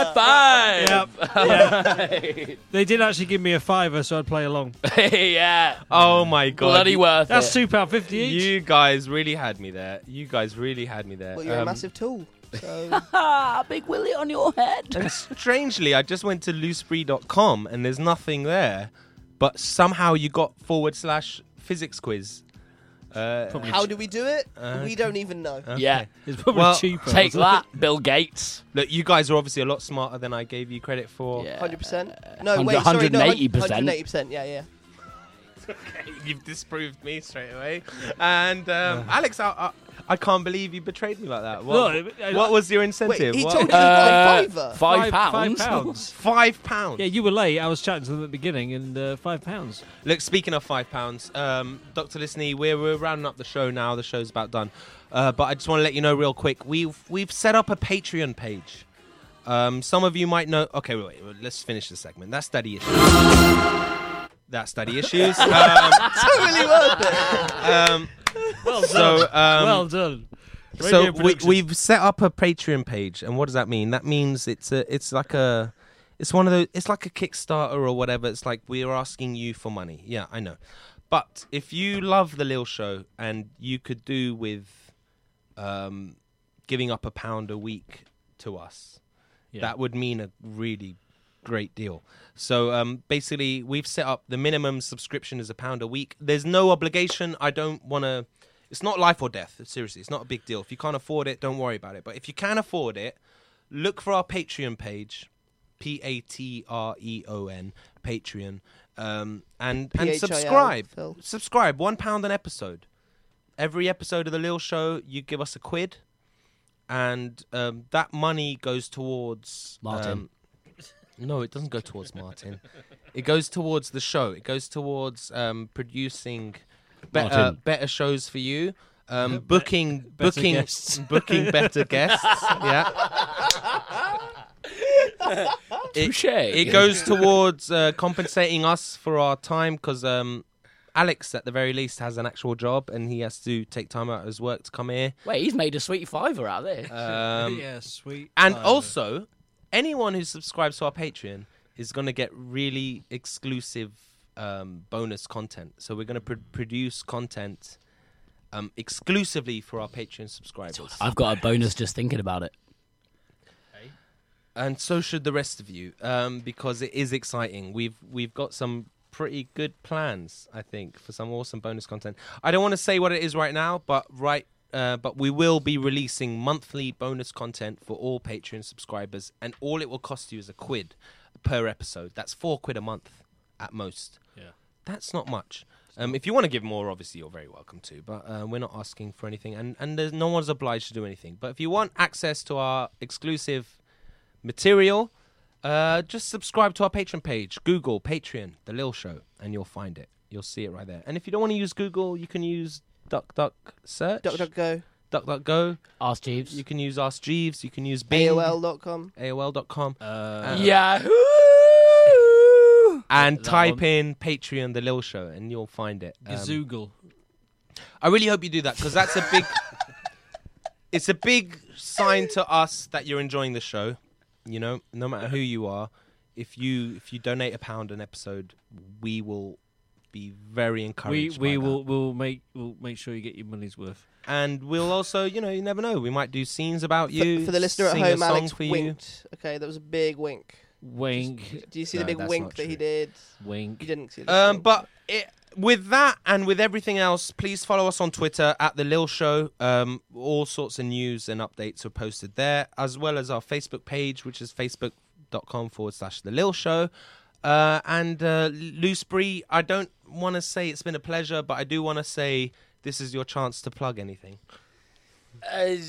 High five! They did actually give me a $5, so I'd play along. Yeah. Oh my god. Bloody worth That's it. £2.50 each. You guys really had me there. Well, you're a massive tool. So Big Willie on your head. And strangely, I just went to loosebrie.com and there's nothing there, but somehow you got /physics quiz. how do we do it? We don't even know. Yeah. It's probably Well, cheaper. Take that, Bill Gates. Look, you guys are obviously a lot smarter than I gave you credit for. Yeah. 100%. No, wait, sorry, no, 180%. 180%. Yeah, yeah. You've disproved me straight away. And Alex, I can't believe you betrayed me like that. What was your incentive? Wait, he What- told you to buy £5. £5. £5. Yeah, you were late. I was chatting to them at the beginning, and £5. Look, speaking of £5, Dr. Liснey, we're rounding up the show now. The show's about done. But I just want to let you know real quick. We've set up a Patreon page. Some of you might know. Okay, wait. Let's finish the segment. That's Daddy Issues. That's Daddy Issues. Totally worth it. Well done. So, well done. So Radio production. we've set up a Patreon page, and what does that mean? That means it's like a Kickstarter or whatever. It's like we're asking you for money. Yeah, I know. But if you love the Lil Show and you could do with giving up £1 a week to us, that would mean a really great deal. So basically, we've set up the minimum subscription is £1 a week. There's no obligation. I don't want to. It's not life or death. Seriously, it's not a big deal. If you can't afford it, don't worry about it. But if you can afford it, look for our Patreon page, Patreon, Patreon, and subscribe. Phil. Subscribe. £1 an episode. Every episode of the Lil Show, you give us £1, and that money goes towards Martin. No, it doesn't go towards Martin. It goes towards the show. It goes towards producing better shows for you. Booking guests. booking better guests. Yeah. It goes towards compensating us for our time because Alex, at the very least, has an actual job and he has to take time out of his work to come here. Wait, he's made a sweet fiver out of this. Yeah, sweet. And also, anyone who subscribes to our Patreon is going to get really exclusive bonus content. So we're going to produce content exclusively for our Patreon subscribers. I've got a bonus just thinking about it. And so should the rest of you, because it is exciting. We've got some pretty good plans, I think, for some awesome bonus content. I don't want to say what it is right now, but we will be releasing monthly bonus content for all Patreon subscribers, and all it will cost you is £1 per episode. That's £4 a month at most. Yeah, that's not much. If you want to give more, obviously you're very welcome to, but we're not asking for anything, and there's no one's obliged to do anything. But if you want access to our exclusive material, just subscribe to our Patreon page. Google Patreon, The Lil Show, and you'll find it. You'll see it right there. And if you don't want to use Google, you can use DuckDuckSearch. DuckDuckGo. DuckDuckGo. Ask Jeeves. You can use Ask Jeeves. You can use Bing. AOL.com. AOL.com. Yahoo! And type in Patreon, The Lil Show, and you'll find it. Gazoogle. I really hope you do that, because that's a big... It's a big sign to us that you're enjoying the show. You know, no matter who you are, if you donate £1 an episode, we will be very encouraged. We'll make sure you get your money's worth. And we'll also, you never know. We might do scenes about you. For the listener at sing a home, song Alex for you. winked. Okay, that was a big wink. Wink. Do you see No, the big that's wink not that he true. did? Wink. You didn't see that. But with that and with everything else, please follow us on Twitter at The Lil Show. All sorts of news and updates are posted there, as well as our Facebook page, which is facebook.com/The Lil Show. And Loosebury, I don't want to say it's been a pleasure, but I do want to say this is your chance to plug anything. At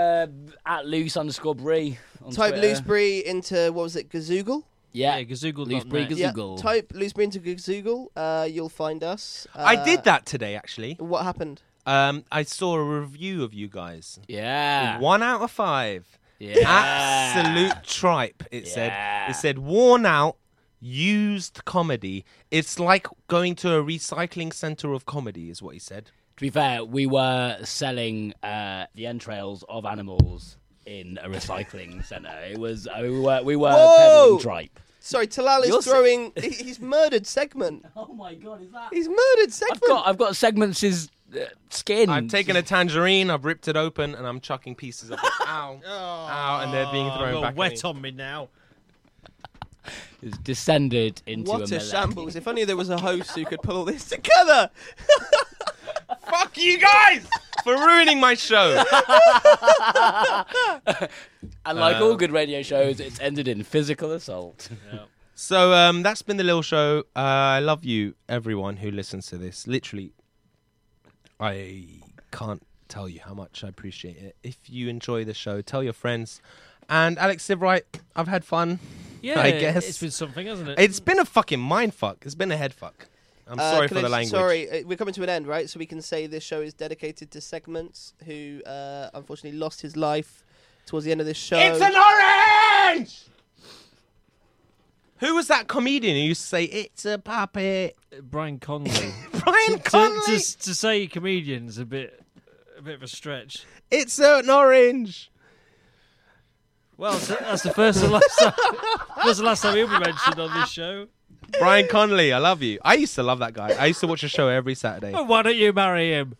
loose_Bree on Type Twitter. Loosebury into, what was it, Gazoogle? Yeah, Gazoogle. Loosebury Gazoogle. Yeah, type Loosebury into Gazoogle. You'll find us. I did that today, actually. What happened? I saw a review of you guys. Yeah. 1 out of 5. Yeah. Absolute tripe, it said. It said, worn out, used comedy. It's like going to a recycling centre of comedy, is what he said. To be fair, we were selling the entrails of animals in a recycling centre. It was we were peddling tripe. Sorry, Talal is throwing. He's murdered segment. Oh my god, is that? He's murdered segment. I've got Segments' skin. I've taken a tangerine, I've ripped it open, and I'm chucking pieces of it. Ow. Ow, and they're being thrown back wet at me. on me now. It's descended into What a melee. shambles. If only there was a host who could pull this together. Fuck you guys for ruining my show. And like all good radio shows, it's ended in physical assault. So that's been the Lil Show. I love you, everyone who listens to this. Literally, I can't tell you how much I appreciate it. If you enjoy the show, tell your friends. And Alex Sivrite, I've had fun. Yeah, I guess it's been something, hasn't it? It's been a fucking mind fuck. It's been a head fuck. I'm sorry for the language. Sorry, we're coming to an end, right? So we can say this show is dedicated to Segments, who unfortunately lost his life towards the end of this show. It's an orange! Who was that comedian who used to say, it's a puppet? Brian Conley. Brian Conley? To say comedian's a bit of a stretch. It's an orange. Well, that's the first and last time. That's the last time he'll be mentioned on this show. Brian Conley, I love you. I used to love that guy. I used to watch the show every Saturday. Well, why don't you marry him?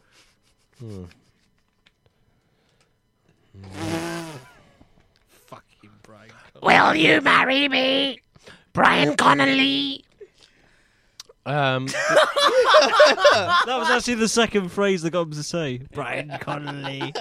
Fucking Brian Conley. Will you marry me, Brian Connolly? That was actually the second phrase that got him to say. Brian Connolly.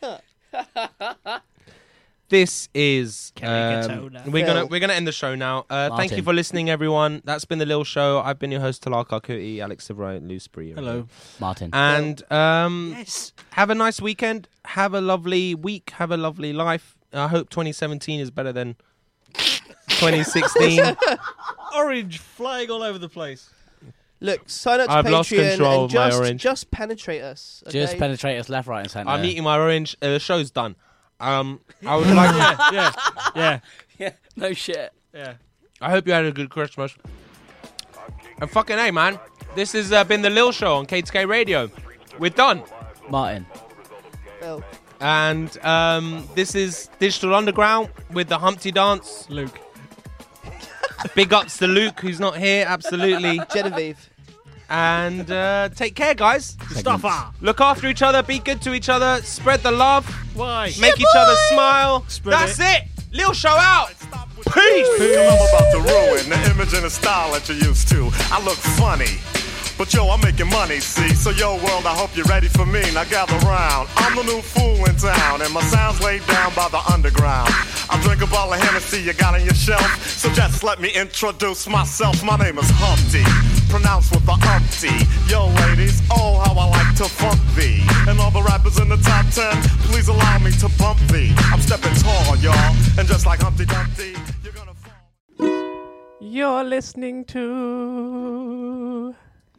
This is Katona. we're gonna end the show now. Thank you for listening, everyone. That's been the Lil Show. I've been your host, Talal Karkuti, Alex Sivrite, Lou Spree. Hello, Martin. And yes. Have a nice weekend. Have a lovely week. Have a lovely life. I hope 2017 is better than 2016. Orange flying all over the place. Look, sign up to I've lost control Patreon of my and orange. just penetrate us. Okay? Just penetrate us left, right, and centre. I'm eating my orange. The show's done. I would like. Yeah. No shit. Yeah. I hope you had a good Christmas. And fucking hey, man. This has been the Lil Show on K2K Radio. We're done. Martin. Well, And this is Digital Underground with the Humpty Dance. Luke. Big ups to Luke, who's not here. Absolutely. Genevieve. And take care, guys. Mustafa. Look after each other. Be good to each other. Spread the love. Why? Make each other smile. Spread That's it. Lil Show out. Peace. I'm about to ruin the image and the style that you're used to. I look funny, but yo, I'm making money, see? So yo, world, I hope you're ready for me. Now gather round. I'm the new fool in town, and my sound's laid down by the underground. I'll drink a bottle of Hennessy you got on your shelf. So just let me introduce myself. My name is Humpty, pronounced with the umpty. Yo, ladies, oh, how I like to funk thee. And all the rappers in the top 10, please allow me to bump thee. I'm stepping tall, y'all, and just like Humpty Dumpty, you're gonna fall. You're listening to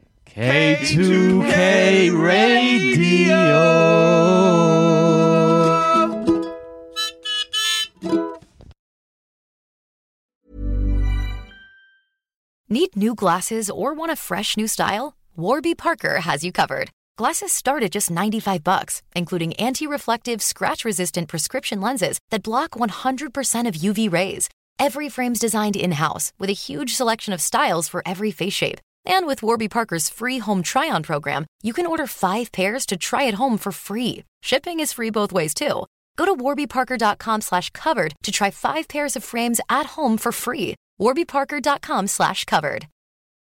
K2K Radio. Need new glasses or want a fresh new style? Warby Parker has you covered. Glasses start at just $95, including anti-reflective, scratch-resistant prescription lenses that block 100% of UV rays. Every frame's designed in-house with a huge selection of styles for every face shape. And with Warby Parker's free home try-on program, you can order 5 pairs to try at home for free. Shipping is free both ways, too. Go to warbyparker.com/covered to try 5 pairs of frames at home for free. warbyparker.com/covered.